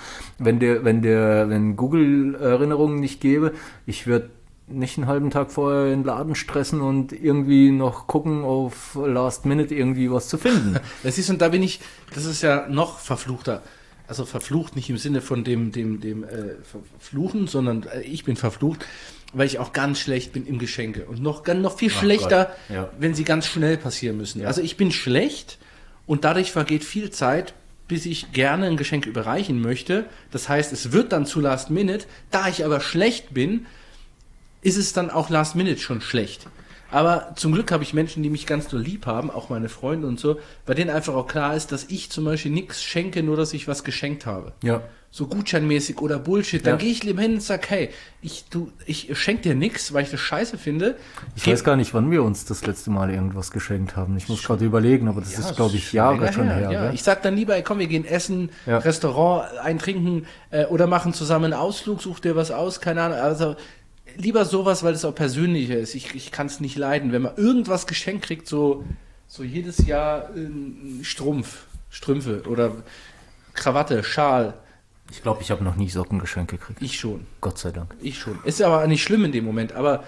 wenn Google Erinnerungen nicht gäbe, ich würde nicht einen halben Tag vorher in den Laden stressen und irgendwie noch gucken, auf Last Minute irgendwie was zu finden. Das ist, und das ist ja noch verfluchter. Also verflucht nicht im Sinne von dem Verfluchen, sondern ich bin verflucht, weil ich auch ganz schlecht bin im Geschenke. Und noch viel schlechter, ja, wenn sie ganz schnell passieren müssen. Ja. Also ich bin schlecht und dadurch vergeht viel Zeit, bis ich gerne ein Geschenk überreichen möchte. Das heißt, es wird dann zu Last Minute. Da ich aber schlecht bin, ist es dann auch Last Minute schon schlecht. Aber zum Glück habe ich Menschen, die mich ganz doll lieb haben, auch meine Freunde und so, bei denen einfach auch klar ist, dass ich zum Beispiel nichts schenke, nur dass ich was geschenkt habe. Ja. So gutscheinmäßig oder Bullshit. Dann gehe ich lieber hin und sage, hey, ich schenke dir nichts, weil ich das scheiße finde. Ich weiß gar nicht, wann wir uns das letzte Mal irgendwas geschenkt haben. Ich muss gerade überlegen, aber das ist, glaube ich, Jahre schon her. Ja. Ja. Ich sag dann lieber, ey, komm, wir gehen essen, Restaurant, eintrinken oder machen zusammen einen Ausflug, such dir was aus, keine Ahnung. Also lieber sowas, weil das auch persönlicher ist. Ich kann es nicht leiden, wenn man irgendwas geschenkt kriegt, so jedes Jahr Strümpfe oder Krawatte, Schal. Ich glaube, ich habe noch nie Sockengeschenke gekriegt. Ich schon. Gott sei Dank. Ich schon. Ist aber nicht schlimm in dem Moment, aber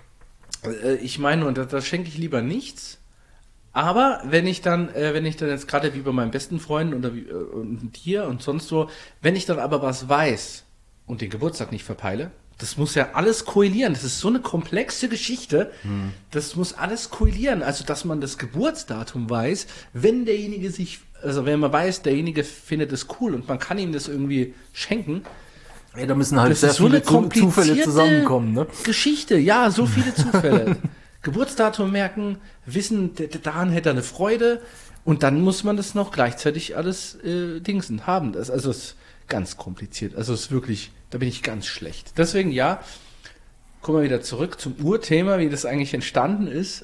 ich meine, und da schenke ich lieber nichts. Aber wenn ich dann jetzt gerade wie bei meinen besten Freunden und dir und sonst so, wenn ich dann aber was weiß und den Geburtstag nicht verpeile, das muss ja alles korrelieren. Das ist so eine komplexe Geschichte. Das muss alles korrelieren. Also, dass man das Geburtsdatum weiß, wenn man weiß, derjenige findet es cool und man kann ihm das irgendwie schenken. Ja, da müssen halt das sehr ist so viele eine komplizierte Zufälle zusammenkommen, ne? Geschichte, ja, so viele Zufälle. Geburtsdatum merken, wissen, daran hätte er eine Freude, und dann muss man das noch gleichzeitig alles haben. Das ist ganz kompliziert. Also es ist wirklich, da bin ich ganz schlecht. Deswegen kommen wir wieder zurück zum Urthema, wie das eigentlich entstanden ist.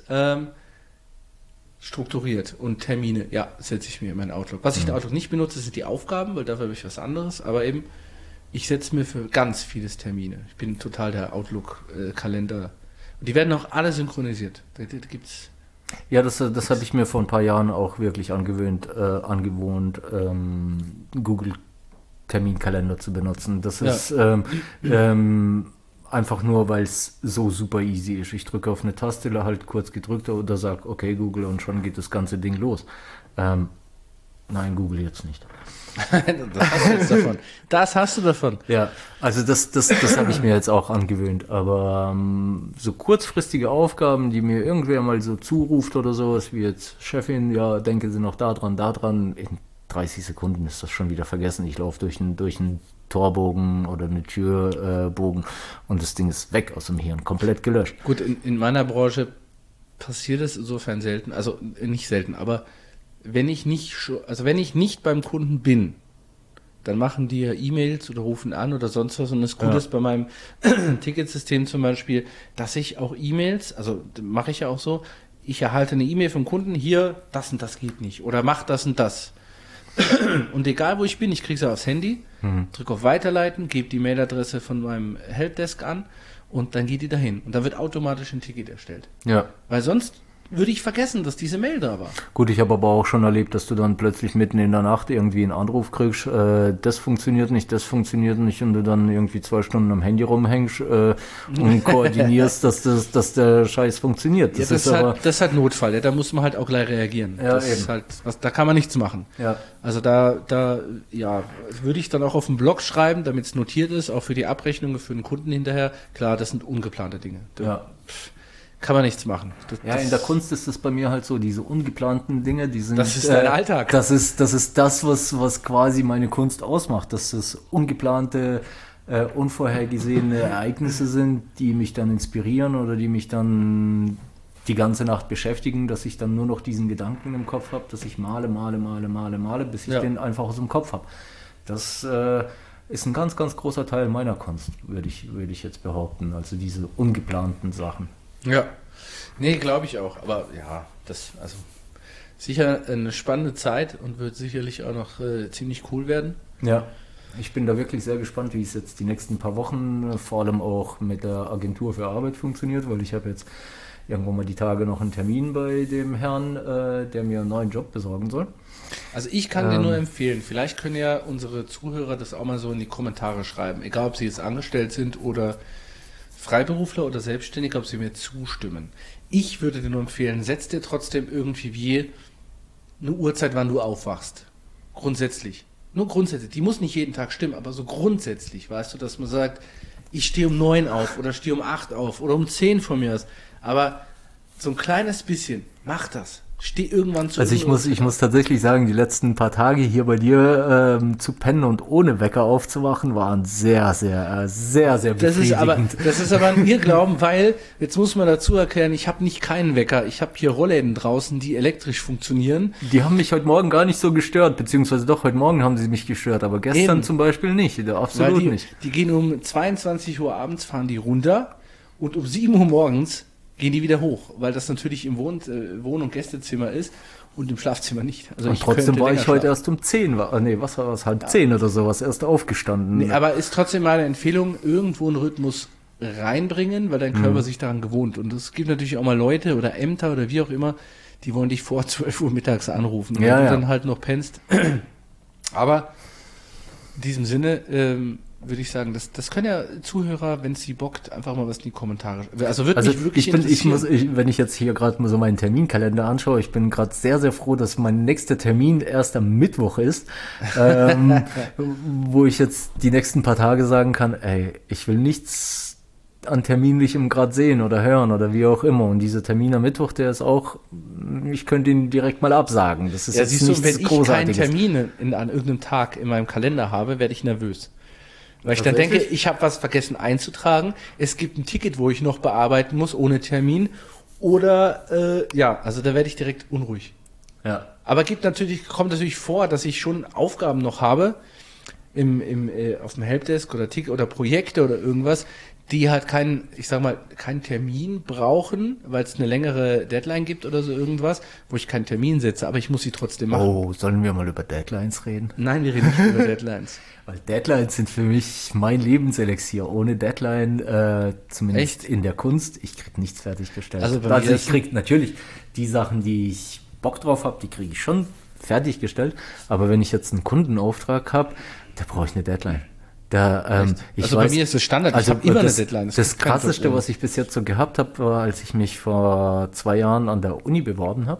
Strukturiert und Termine, setze ich mir in meinen Outlook. Was ich in Outlook nicht benutze, sind die Aufgaben, weil dafür habe ich was anderes, aber eben, ich setze mir für ganz vieles Termine. Ich bin total der Outlook-Kalender. Und die werden auch alle synchronisiert. Da gibt's. Ja, das habe ich mir vor ein paar Jahren auch wirklich angewohnt, Google Terminkalender zu benutzen. Das ist einfach nur, weil es so super easy ist. Ich drücke auf eine Taste, halt kurz gedrückt oder sage, okay Google, und schon geht das ganze Ding los. Nein, Google jetzt nicht. Das hast du jetzt davon. Das hast du davon. Ja, also das habe ich mir jetzt auch angewöhnt. Aber so kurzfristige Aufgaben, die mir irgendwer mal so zuruft oder sowas, wie jetzt Chefin, denke Sie noch da dran, in 30 Sekunden ist das schon wieder vergessen. Ich laufe durch einen Torbogen oder eine Türbogen und das Ding ist weg aus dem Hirn, komplett gelöscht. Gut, in meiner Branche passiert es insofern selten, also nicht selten, aber wenn ich nicht beim Kunden bin, dann machen die ja E-Mails oder rufen an oder sonst was, und das Gute ist bei meinem Ticketsystem zum Beispiel, dass ich auch E-Mails, also mache ich ja auch so, ich erhalte eine E-Mail vom Kunden, hier, das und das geht nicht oder mach das und das. Und egal wo ich bin, ich kriege es aufs Handy, drücke auf Weiterleiten, gebe die Mailadresse von meinem Helpdesk an und dann geht die dahin. Und dann wird automatisch ein Ticket erstellt. Ja. Weil sonst würde ich vergessen, dass diese Mail da war. Gut, ich habe aber auch schon erlebt, dass du dann plötzlich mitten in der Nacht irgendwie einen Anruf kriegst, das funktioniert nicht und du dann irgendwie 2 Stunden am Handy rumhängst und koordinierst, dass der Scheiß funktioniert. Das ist halt Notfall, ja, da muss man halt auch gleich reagieren. Ja, das eben. ist halt, da kann man nichts machen. Ja. Also da würde ich dann auch auf den Blog schreiben, damit es notiert ist, auch für die Abrechnungen für den Kunden hinterher. Klar, das sind ungeplante Dinge. Kann man nichts machen. In der Kunst ist es bei mir halt so, diese ungeplanten Dinge, die sind... Das ist dein Alltag. Das ist das, was quasi meine Kunst ausmacht, dass es ungeplante, unvorhergesehene Ereignisse sind, die mich dann inspirieren oder die mich dann die ganze Nacht beschäftigen, dass ich dann nur noch diesen Gedanken im Kopf habe, dass ich male, bis ich den einfach aus dem Kopf habe. Das ist ein ganz, ganz großer Teil meiner Kunst, würde ich jetzt behaupten. Also diese ungeplanten Sachen. Ja, nee, glaube ich auch. Aber ja, sicher eine spannende Zeit und wird sicherlich auch noch ziemlich cool werden. Ja, ich bin da wirklich sehr gespannt, wie es jetzt die nächsten paar Wochen vor allem auch mit der Agentur für Arbeit funktioniert, weil ich habe jetzt irgendwann mal die Tage noch einen Termin bei dem Herrn, der mir einen neuen Job besorgen soll. Also ich kann dir nur empfehlen, vielleicht können ja unsere Zuhörer das auch mal so in die Kommentare schreiben, egal ob sie jetzt angestellt sind oder Freiberufler oder Selbstständige, ob sie mir zustimmen. Ich würde dir nur empfehlen, setz dir trotzdem irgendwie wie eine Uhrzeit, wann du aufwachst. Grundsätzlich. Nur grundsätzlich. Die muss nicht jeden Tag stimmen, aber so grundsätzlich, weißt du, dass man sagt, ich stehe um 9 auf oder stehe um 8 auf oder um 10 von mir aus. Aber so ein kleines bisschen, mach das. Steh irgendwann zu. Also ich muss tatsächlich sagen, die letzten paar Tage hier bei dir zu pennen und ohne Wecker aufzuwachen, waren sehr befriedigend. Das ist aber ein Irrglauben, weil, jetzt muss man dazu erklären, ich habe nicht keinen Wecker. Ich habe hier Rollläden draußen, die elektrisch funktionieren. Die haben mich heute Morgen gar nicht so gestört, beziehungsweise doch, heute Morgen haben sie mich gestört, aber gestern zum Beispiel nicht, absolut nicht. Die gehen um 22 Uhr abends, fahren die runter und um 7 Uhr morgens gehen die wieder hoch, weil das natürlich im Wohn- und Gästezimmer ist und im Schlafzimmer nicht. Also und trotzdem war ich heute erst um 10, halb 10 oder sowas, erst aufgestanden. Nee, aber ist trotzdem meine Empfehlung, irgendwo einen Rhythmus reinbringen, weil dein Körper sich daran gewohnt. Und es gibt natürlich auch mal Leute oder Ämter oder wie auch immer, die wollen dich vor 12 Uhr mittags anrufen, wenn du dann halt noch pennst. Aber in diesem Sinne, würde ich sagen, das können ja Zuhörer, wenn es sie bockt, einfach mal was in die Kommentare. Wenn ich jetzt hier gerade mal so meinen Terminkalender anschaue, ich bin gerade sehr, sehr froh, dass mein nächster Termin erst am Mittwoch ist, wo ich jetzt die nächsten paar Tage sagen kann, ey, ich will nichts an Terminlichem gerade sehen oder hören oder wie auch immer. Und dieser Termin am Mittwoch, der ist auch, ich könnte ihn direkt mal absagen. Das ist ja, jetzt siehst du, wenn ich keinen Großartiges. Termin an irgendeinem Tag in meinem Kalender habe, werde ich nervös. Weil ich dann denke, ich habe was vergessen einzutragen. Es gibt ein Ticket, wo ich noch bearbeiten muss, ohne Termin. Oder, also da werde ich direkt unruhig. Ja. Aber kommt natürlich vor, dass ich schon Aufgaben noch habe, auf dem Helpdesk oder Ticket oder Projekte oder irgendwas, die halt keinen Termin brauchen, weil es eine längere Deadline gibt oder so irgendwas, wo ich keinen Termin setze, aber ich muss sie trotzdem machen. Oh, sollen wir mal über Deadlines reden? Nein, wir reden nicht über Deadlines. Weil Deadlines sind für mich mein Lebenselixier. Ohne Deadline, zumindest in der Kunst, ich krieg nichts fertiggestellt. Also ich krieg natürlich die Sachen, die ich Bock drauf habe, die kriege ich schon fertiggestellt. Aber wenn ich jetzt einen Kundenauftrag habe, da brauche ich eine Deadline. Bei mir ist es Standard, ich habe immer eine Deadline. Das Krasseste, was ich bis jetzt so gehabt habe, war, als ich mich vor 2 Jahren an der Uni beworben habe.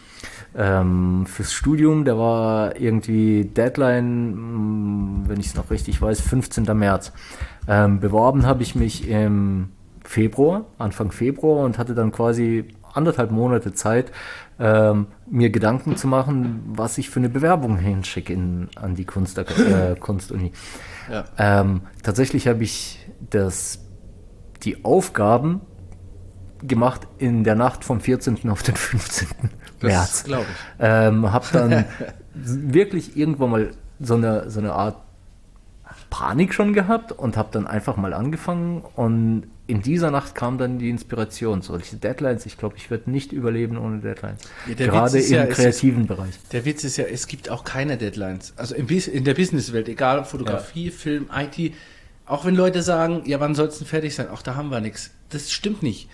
Fürs Studium, da war irgendwie Deadline, wenn ich es noch richtig weiß, 15. März. Beworben habe ich mich im Anfang Februar und hatte dann quasi 1,5 Monate Zeit, mir Gedanken zu machen, was ich für eine Bewerbung hinschicke an die Kunstuni. Ja. Tatsächlich habe ich die Aufgaben gemacht in der Nacht vom 14. auf den 15. März. Das glaube ich. Habe dann wirklich irgendwann mal so eine Art Panik schon gehabt und habe dann einfach mal angefangen und in dieser Nacht kam dann die Inspiration. Solche Deadlines, ich glaube, ich werde nicht überleben ohne Deadlines. Ja, gerade im kreativen Bereich. Der Witz ist ja, es gibt auch keine Deadlines. Also in der Businesswelt, egal ob Fotografie, Film, IT, auch wenn Leute sagen, ja, wann soll es denn fertig sein? Auch da haben wir nichts. Das stimmt nicht.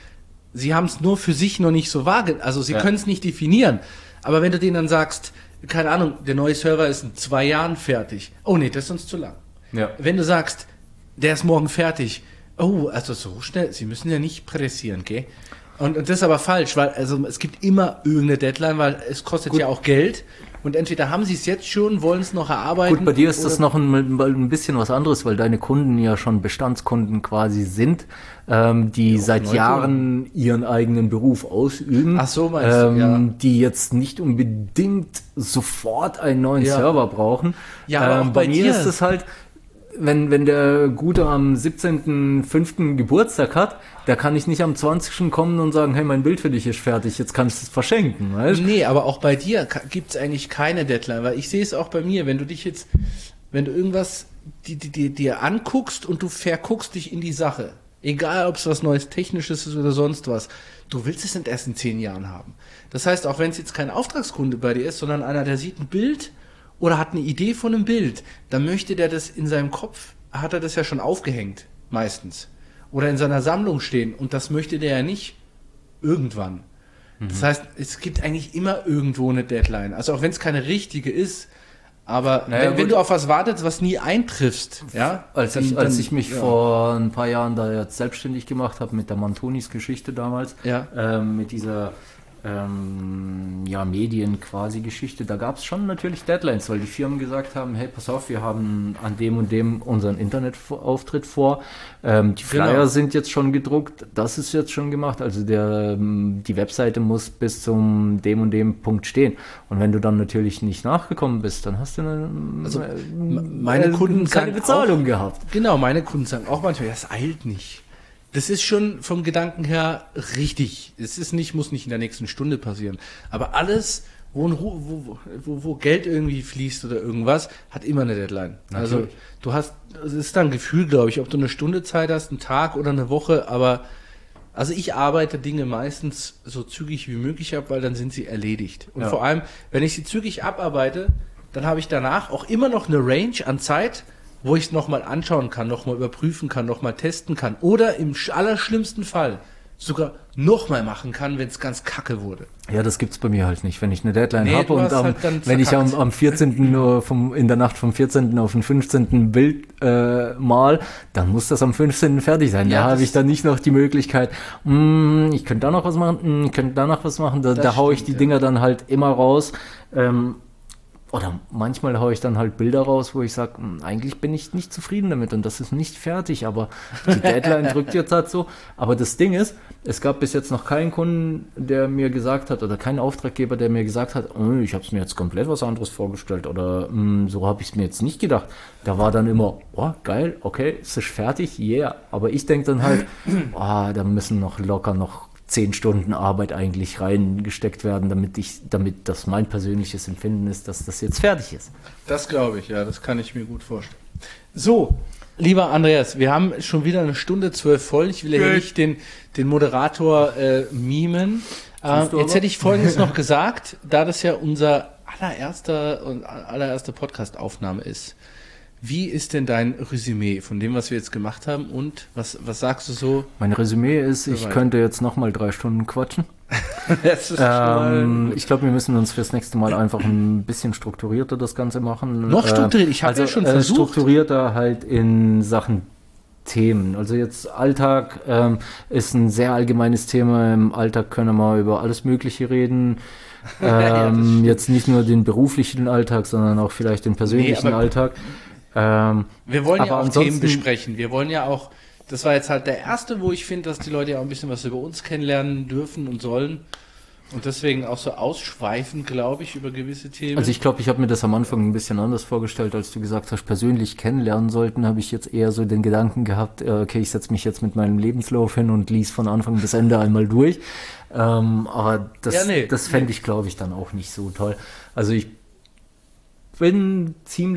Sie haben es nur für sich noch nicht so wahrgenommen. Also sie können es nicht definieren. Aber wenn du denen dann sagst, keine Ahnung, der neue Server ist in 2 Jahren fertig. Oh nee, das ist uns zu lang. Ja. Wenn du sagst, der ist morgen fertig. Oh, also so schnell, sie müssen ja nicht pressieren, gell? Und das ist aber falsch, weil also es gibt immer irgendeine Deadline, weil es kostet ja auch Geld. Und entweder haben sie es jetzt schon, wollen es noch erarbeiten. Gut, bei dir ist das noch ein bisschen was anderes, weil deine Kunden ja schon Bestandskunden quasi sind, die seit Jahren ihren eigenen Beruf ausüben. Ach so, meinst du, ja. Die jetzt nicht unbedingt sofort einen neuen Server brauchen. Ja, aber auch bei mir dir ist es halt, wenn der Gute am 17.05. Geburtstag hat, da kann ich nicht am 20. kommen und sagen, hey, mein Bild für dich ist fertig, jetzt kannst du es verschenken, weißt? Nee, aber auch bei dir gibt's eigentlich keine Deadline, weil ich sehe es auch bei mir, wenn du irgendwas dir anguckst und du verguckst dich in die Sache, egal ob es was Neues Technisches ist oder sonst was, du willst es nicht erst in 10 Jahren haben. Das heißt, auch wenn es jetzt kein Auftragskunde bei dir ist, sondern einer, der sieht ein Bild oder hat eine Idee von einem Bild, dann möchte der das in seinem Kopf, hat er das ja schon aufgehängt, meistens. Oder in seiner Sammlung stehen. Und das möchte der ja nicht irgendwann. Das heißt, es gibt eigentlich immer irgendwo eine Deadline. Also auch wenn es keine richtige ist, aber wenn du auf was wartest, was nie eintriffst, ja. Als ich mich vor ein paar Jahren da jetzt selbstständig gemacht habe mit der Mantonis-Geschichte damals, mit dieser Medien quasi Geschichte, da gab es schon natürlich Deadlines, weil die Firmen gesagt haben, hey, pass auf, wir haben an dem und dem unseren Internetauftritt vor, die Flyer sind jetzt schon gedruckt, das ist jetzt schon gemacht, also die Webseite muss bis zum dem und dem Punkt stehen, und wenn du dann natürlich nicht nachgekommen bist, dann hast du meine Kunden keine Bezahlung gehabt. Genau, meine Kunden sagen auch manchmal, das eilt nicht. Das ist schon vom Gedanken her richtig. Es ist muss nicht in der nächsten Stunde passieren. Aber alles, wo Geld irgendwie fließt oder irgendwas, hat immer eine Deadline. Natürlich. Also es ist dann ein Gefühl, glaube ich, ob du eine Stunde Zeit hast, einen Tag oder eine Woche, aber also ich arbeite Dinge meistens so zügig wie möglich ab, weil dann sind sie erledigt. Und vor allem, wenn ich sie zügig abarbeite, dann habe ich danach auch immer noch eine Range an Zeit, wo ich es nochmal anschauen kann, nochmal überprüfen kann, nochmal testen kann. Oder im allerschlimmsten Fall sogar nochmal machen kann, wenn es ganz kacke wurde. Ja, das gibt's bei mir halt nicht. Wenn ich eine Deadline habe und wenn ich am 14. nur in der Nacht vom 14. auf den 15. Bild mal, dann muss das am 15. fertig sein. Da habe ich dann nicht noch die Möglichkeit, ich könnte da noch was machen, ich könnte da noch was machen. Da haue ich die Dinger dann halt immer raus. Oder manchmal haue ich dann halt Bilder raus, wo ich sage, eigentlich bin ich nicht zufrieden damit und das ist nicht fertig, aber die Deadline drückt jetzt halt so. Aber das Ding ist, es gab bis jetzt noch keinen Kunden, der mir gesagt hat, oder keinen Auftraggeber, der mir gesagt hat, ich habe es mir jetzt komplett was anderes vorgestellt oder so habe ich es mir jetzt nicht gedacht. Da war dann immer, geil, okay, es ist fertig, yeah. Aber ich denke dann halt, da müssen noch locker noch 10 Stunden Arbeit eigentlich reingesteckt werden, damit das mein persönliches Empfinden ist, dass das jetzt fertig ist. Das glaube ich, ja, das kann ich mir gut vorstellen. So, lieber Andreas, wir haben schon wieder 1:12 voll. Ich will ja nicht den Moderator mimen. Jetzt hätte ich Folgendes noch gesagt, da das ja unser allererste Podcast-Aufnahme ist. Wie ist denn dein Resümee von dem, was wir jetzt gemacht haben, und was sagst du so? Mein Resümee ist, ich könnte jetzt nochmal 3 Stunden quatschen. Ich glaube, wir müssen uns fürs nächste Mal einfach ein bisschen strukturierter das Ganze machen. Noch strukturierter? Ich habe ja schon versucht. Strukturierter halt in Sachen Themen. Also jetzt Alltag ist ein sehr allgemeines Thema. Im Alltag können wir über alles Mögliche reden. Jetzt nicht nur den beruflichen Alltag, sondern auch vielleicht den persönlichen Alltag. Wir wollen ja auch Themen besprechen. Wir wollen ja auch, das war jetzt halt der erste, wo ich finde, dass die Leute ja auch ein bisschen was über uns kennenlernen dürfen und sollen. Und deswegen auch so ausschweifend, glaube ich, über gewisse Themen. Also ich glaube, ich habe mir das am Anfang ein bisschen anders vorgestellt, als du gesagt hast, persönlich kennenlernen sollten, habe ich jetzt eher so den Gedanken gehabt, okay, ich setze mich jetzt mit meinem Lebenslauf hin und lies von Anfang bis Ende einmal durch. Aber das fände ich, glaube ich, dann auch nicht so toll. Also ich bin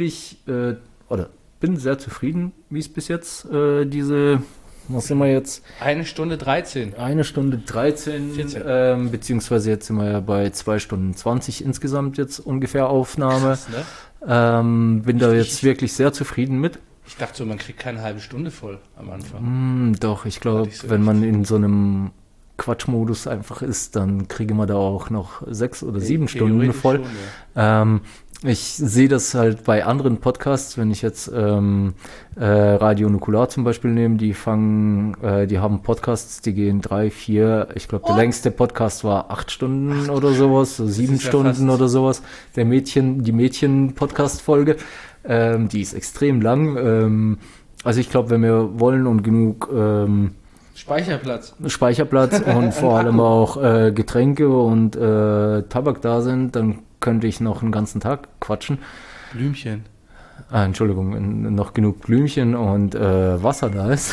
bin sehr zufrieden, wie es bis jetzt was sind wir jetzt? 1:13. 1:13, beziehungsweise jetzt sind wir ja bei 2:20 insgesamt jetzt ungefähr Aufnahme. Krass, ne? Bin da jetzt wirklich sehr zufrieden mit. Ich dachte so, man kriegt keine halbe Stunde voll am Anfang. Doch, ich glaube, wenn man in so einem Quatschmodus einfach ist, dann kriegen wir da auch noch 6 oder 7 Stunden voll. Schon, ja. Ich sehe das halt bei anderen Podcasts, wenn ich jetzt Radio Nukular zum Beispiel nehme, die haben Podcasts, die gehen 3, 4, ich glaube der längste Podcast war 8 Stunden oder sowas, so 7 Stunden oder sowas. Die Mädchen-Podcast-Folge, die ist extrem lang. Also ich glaube, wenn wir wollen und genug Speicherplatz und vor allem auch Getränke und Tabak da sind, dann könnte ich noch einen ganzen Tag quatschen. Blümchen. Entschuldigung, noch genug Blümchen und Wasser da ist.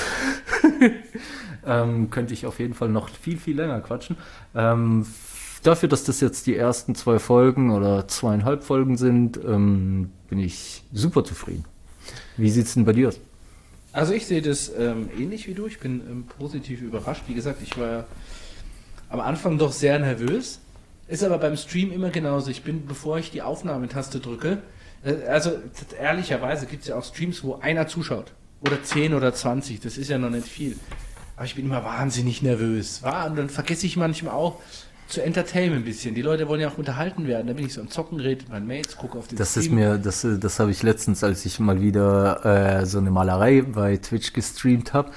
Könnte ich auf jeden Fall noch viel, viel länger quatschen. Dafür, dass das jetzt die ersten 2 Folgen oder 2,5 Folgen sind, bin ich super zufrieden. Wie sieht es denn bei dir aus? Also ich sehe das ähnlich wie du. Ich bin positiv überrascht. Wie gesagt, ich war am Anfang doch sehr nervös. Ist aber beim Stream immer genauso. Bevor ich die Aufnahmetaste drücke, also ehrlicherweise gibt es ja auch Streams, wo einer zuschaut. Oder 10 oder 20, das ist ja noch nicht viel. Aber ich bin immer wahnsinnig nervös. Und dann vergesse ich manchmal auch zu entertainen ein bisschen. Die Leute wollen ja auch unterhalten werden. Da bin ich so am Zocken, rede mit meinen Mates, gucke auf den Stream. Das habe ich letztens, als ich mal wieder so eine Malerei bei Twitch gestreamt habe.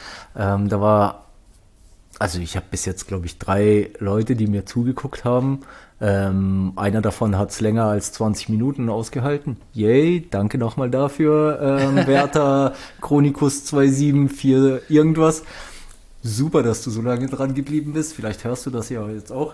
Also ich habe bis jetzt, glaube ich, 3 Leute, die mir zugeguckt haben. Einer davon hat es länger als 20 Minuten ausgehalten. Yay, danke nochmal dafür, Werther Chronikus 274 irgendwas. Super, dass du so lange dran geblieben bist. Vielleicht hörst du das ja jetzt auch.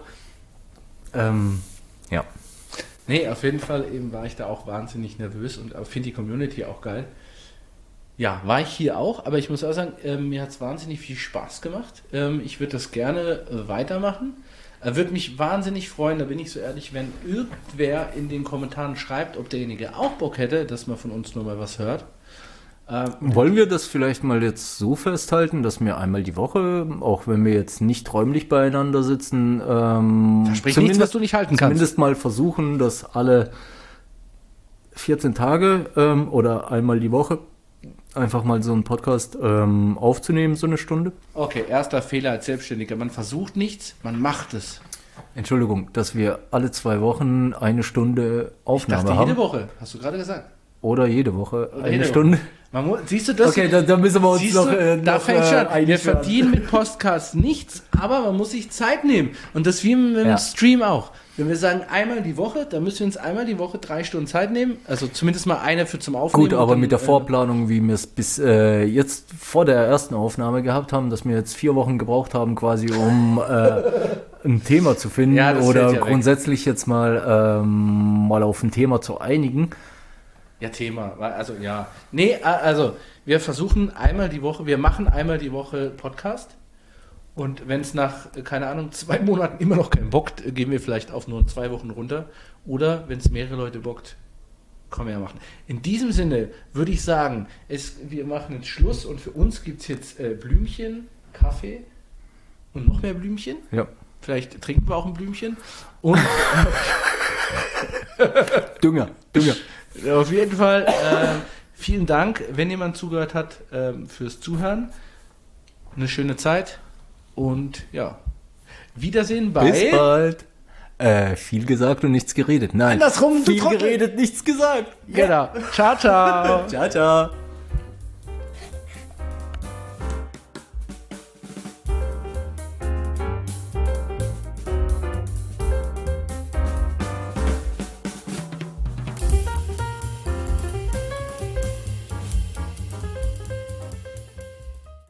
Ja. Nee, auf jeden Fall eben war ich da auch wahnsinnig nervös und finde die Community auch geil. Ja, war ich hier auch, aber ich muss auch sagen, mir hat es wahnsinnig viel Spaß gemacht. Ich würde das gerne weitermachen. Würde mich wahnsinnig freuen, da bin ich so ehrlich, wenn irgendwer in den Kommentaren schreibt, ob derjenige auch Bock hätte, dass man von uns nur mal was hört. Wollen wir das vielleicht mal jetzt so festhalten, dass wir einmal die Woche, auch wenn wir jetzt nicht räumlich beieinander sitzen, versprich nichts, was du nicht halten kannst. Zumindest mal versuchen, dass alle 14 Tage oder einmal die Woche einfach mal so einen Podcast aufzunehmen, so eine Stunde. Okay, erster Fehler als Selbstständiger. Man versucht nichts, man macht es. Entschuldigung, dass wir alle 2 Wochen eine Stunde Aufnahme haben. Jede Woche, hast du gerade gesagt. Oder jede Woche eine Stunde. Siehst du das? Okay, da müssen wir uns noch da fängt schon. Wir verdienen mit Podcasts nichts, aber man muss sich Zeit nehmen. Und das wie mit dem Stream auch. Wenn wir sagen einmal die Woche, dann müssen wir uns einmal die Woche 3 Stunden Zeit nehmen. Also zumindest mal eine zum Aufnehmen. Gut, aber dann, mit der Vorplanung, wie wir es bis jetzt vor der ersten Aufnahme gehabt haben, dass wir jetzt 4 Wochen gebraucht haben, quasi um ein Thema zu finden oder grundsätzlich jetzt mal auf ein Thema zu einigen. Ja, Thema. Also ja. Nee, also wir versuchen einmal die Woche, wir machen einmal die Woche Podcast. Und wenn es nach, keine Ahnung, 2 Monaten immer noch keinen bockt, gehen wir vielleicht auf nur 2 Wochen runter. Oder wenn es mehrere Leute bockt, können wir ja machen. In diesem Sinne würde ich sagen, wir machen jetzt Schluss und für uns gibt es jetzt Blümchen, Kaffee und noch mehr Blümchen. Ja. Vielleicht trinken wir auch ein Blümchen. Und Dünger. Auf jeden Fall vielen Dank, wenn jemand zugehört hat, fürs Zuhören. Eine schöne Zeit. Und ja, Wiedersehen bei... Bis bald. Viel gesagt und nichts geredet. Nein, andersrum, viel geredet, nichts gesagt. Genau. Ciao, ciao. Ciao, ciao.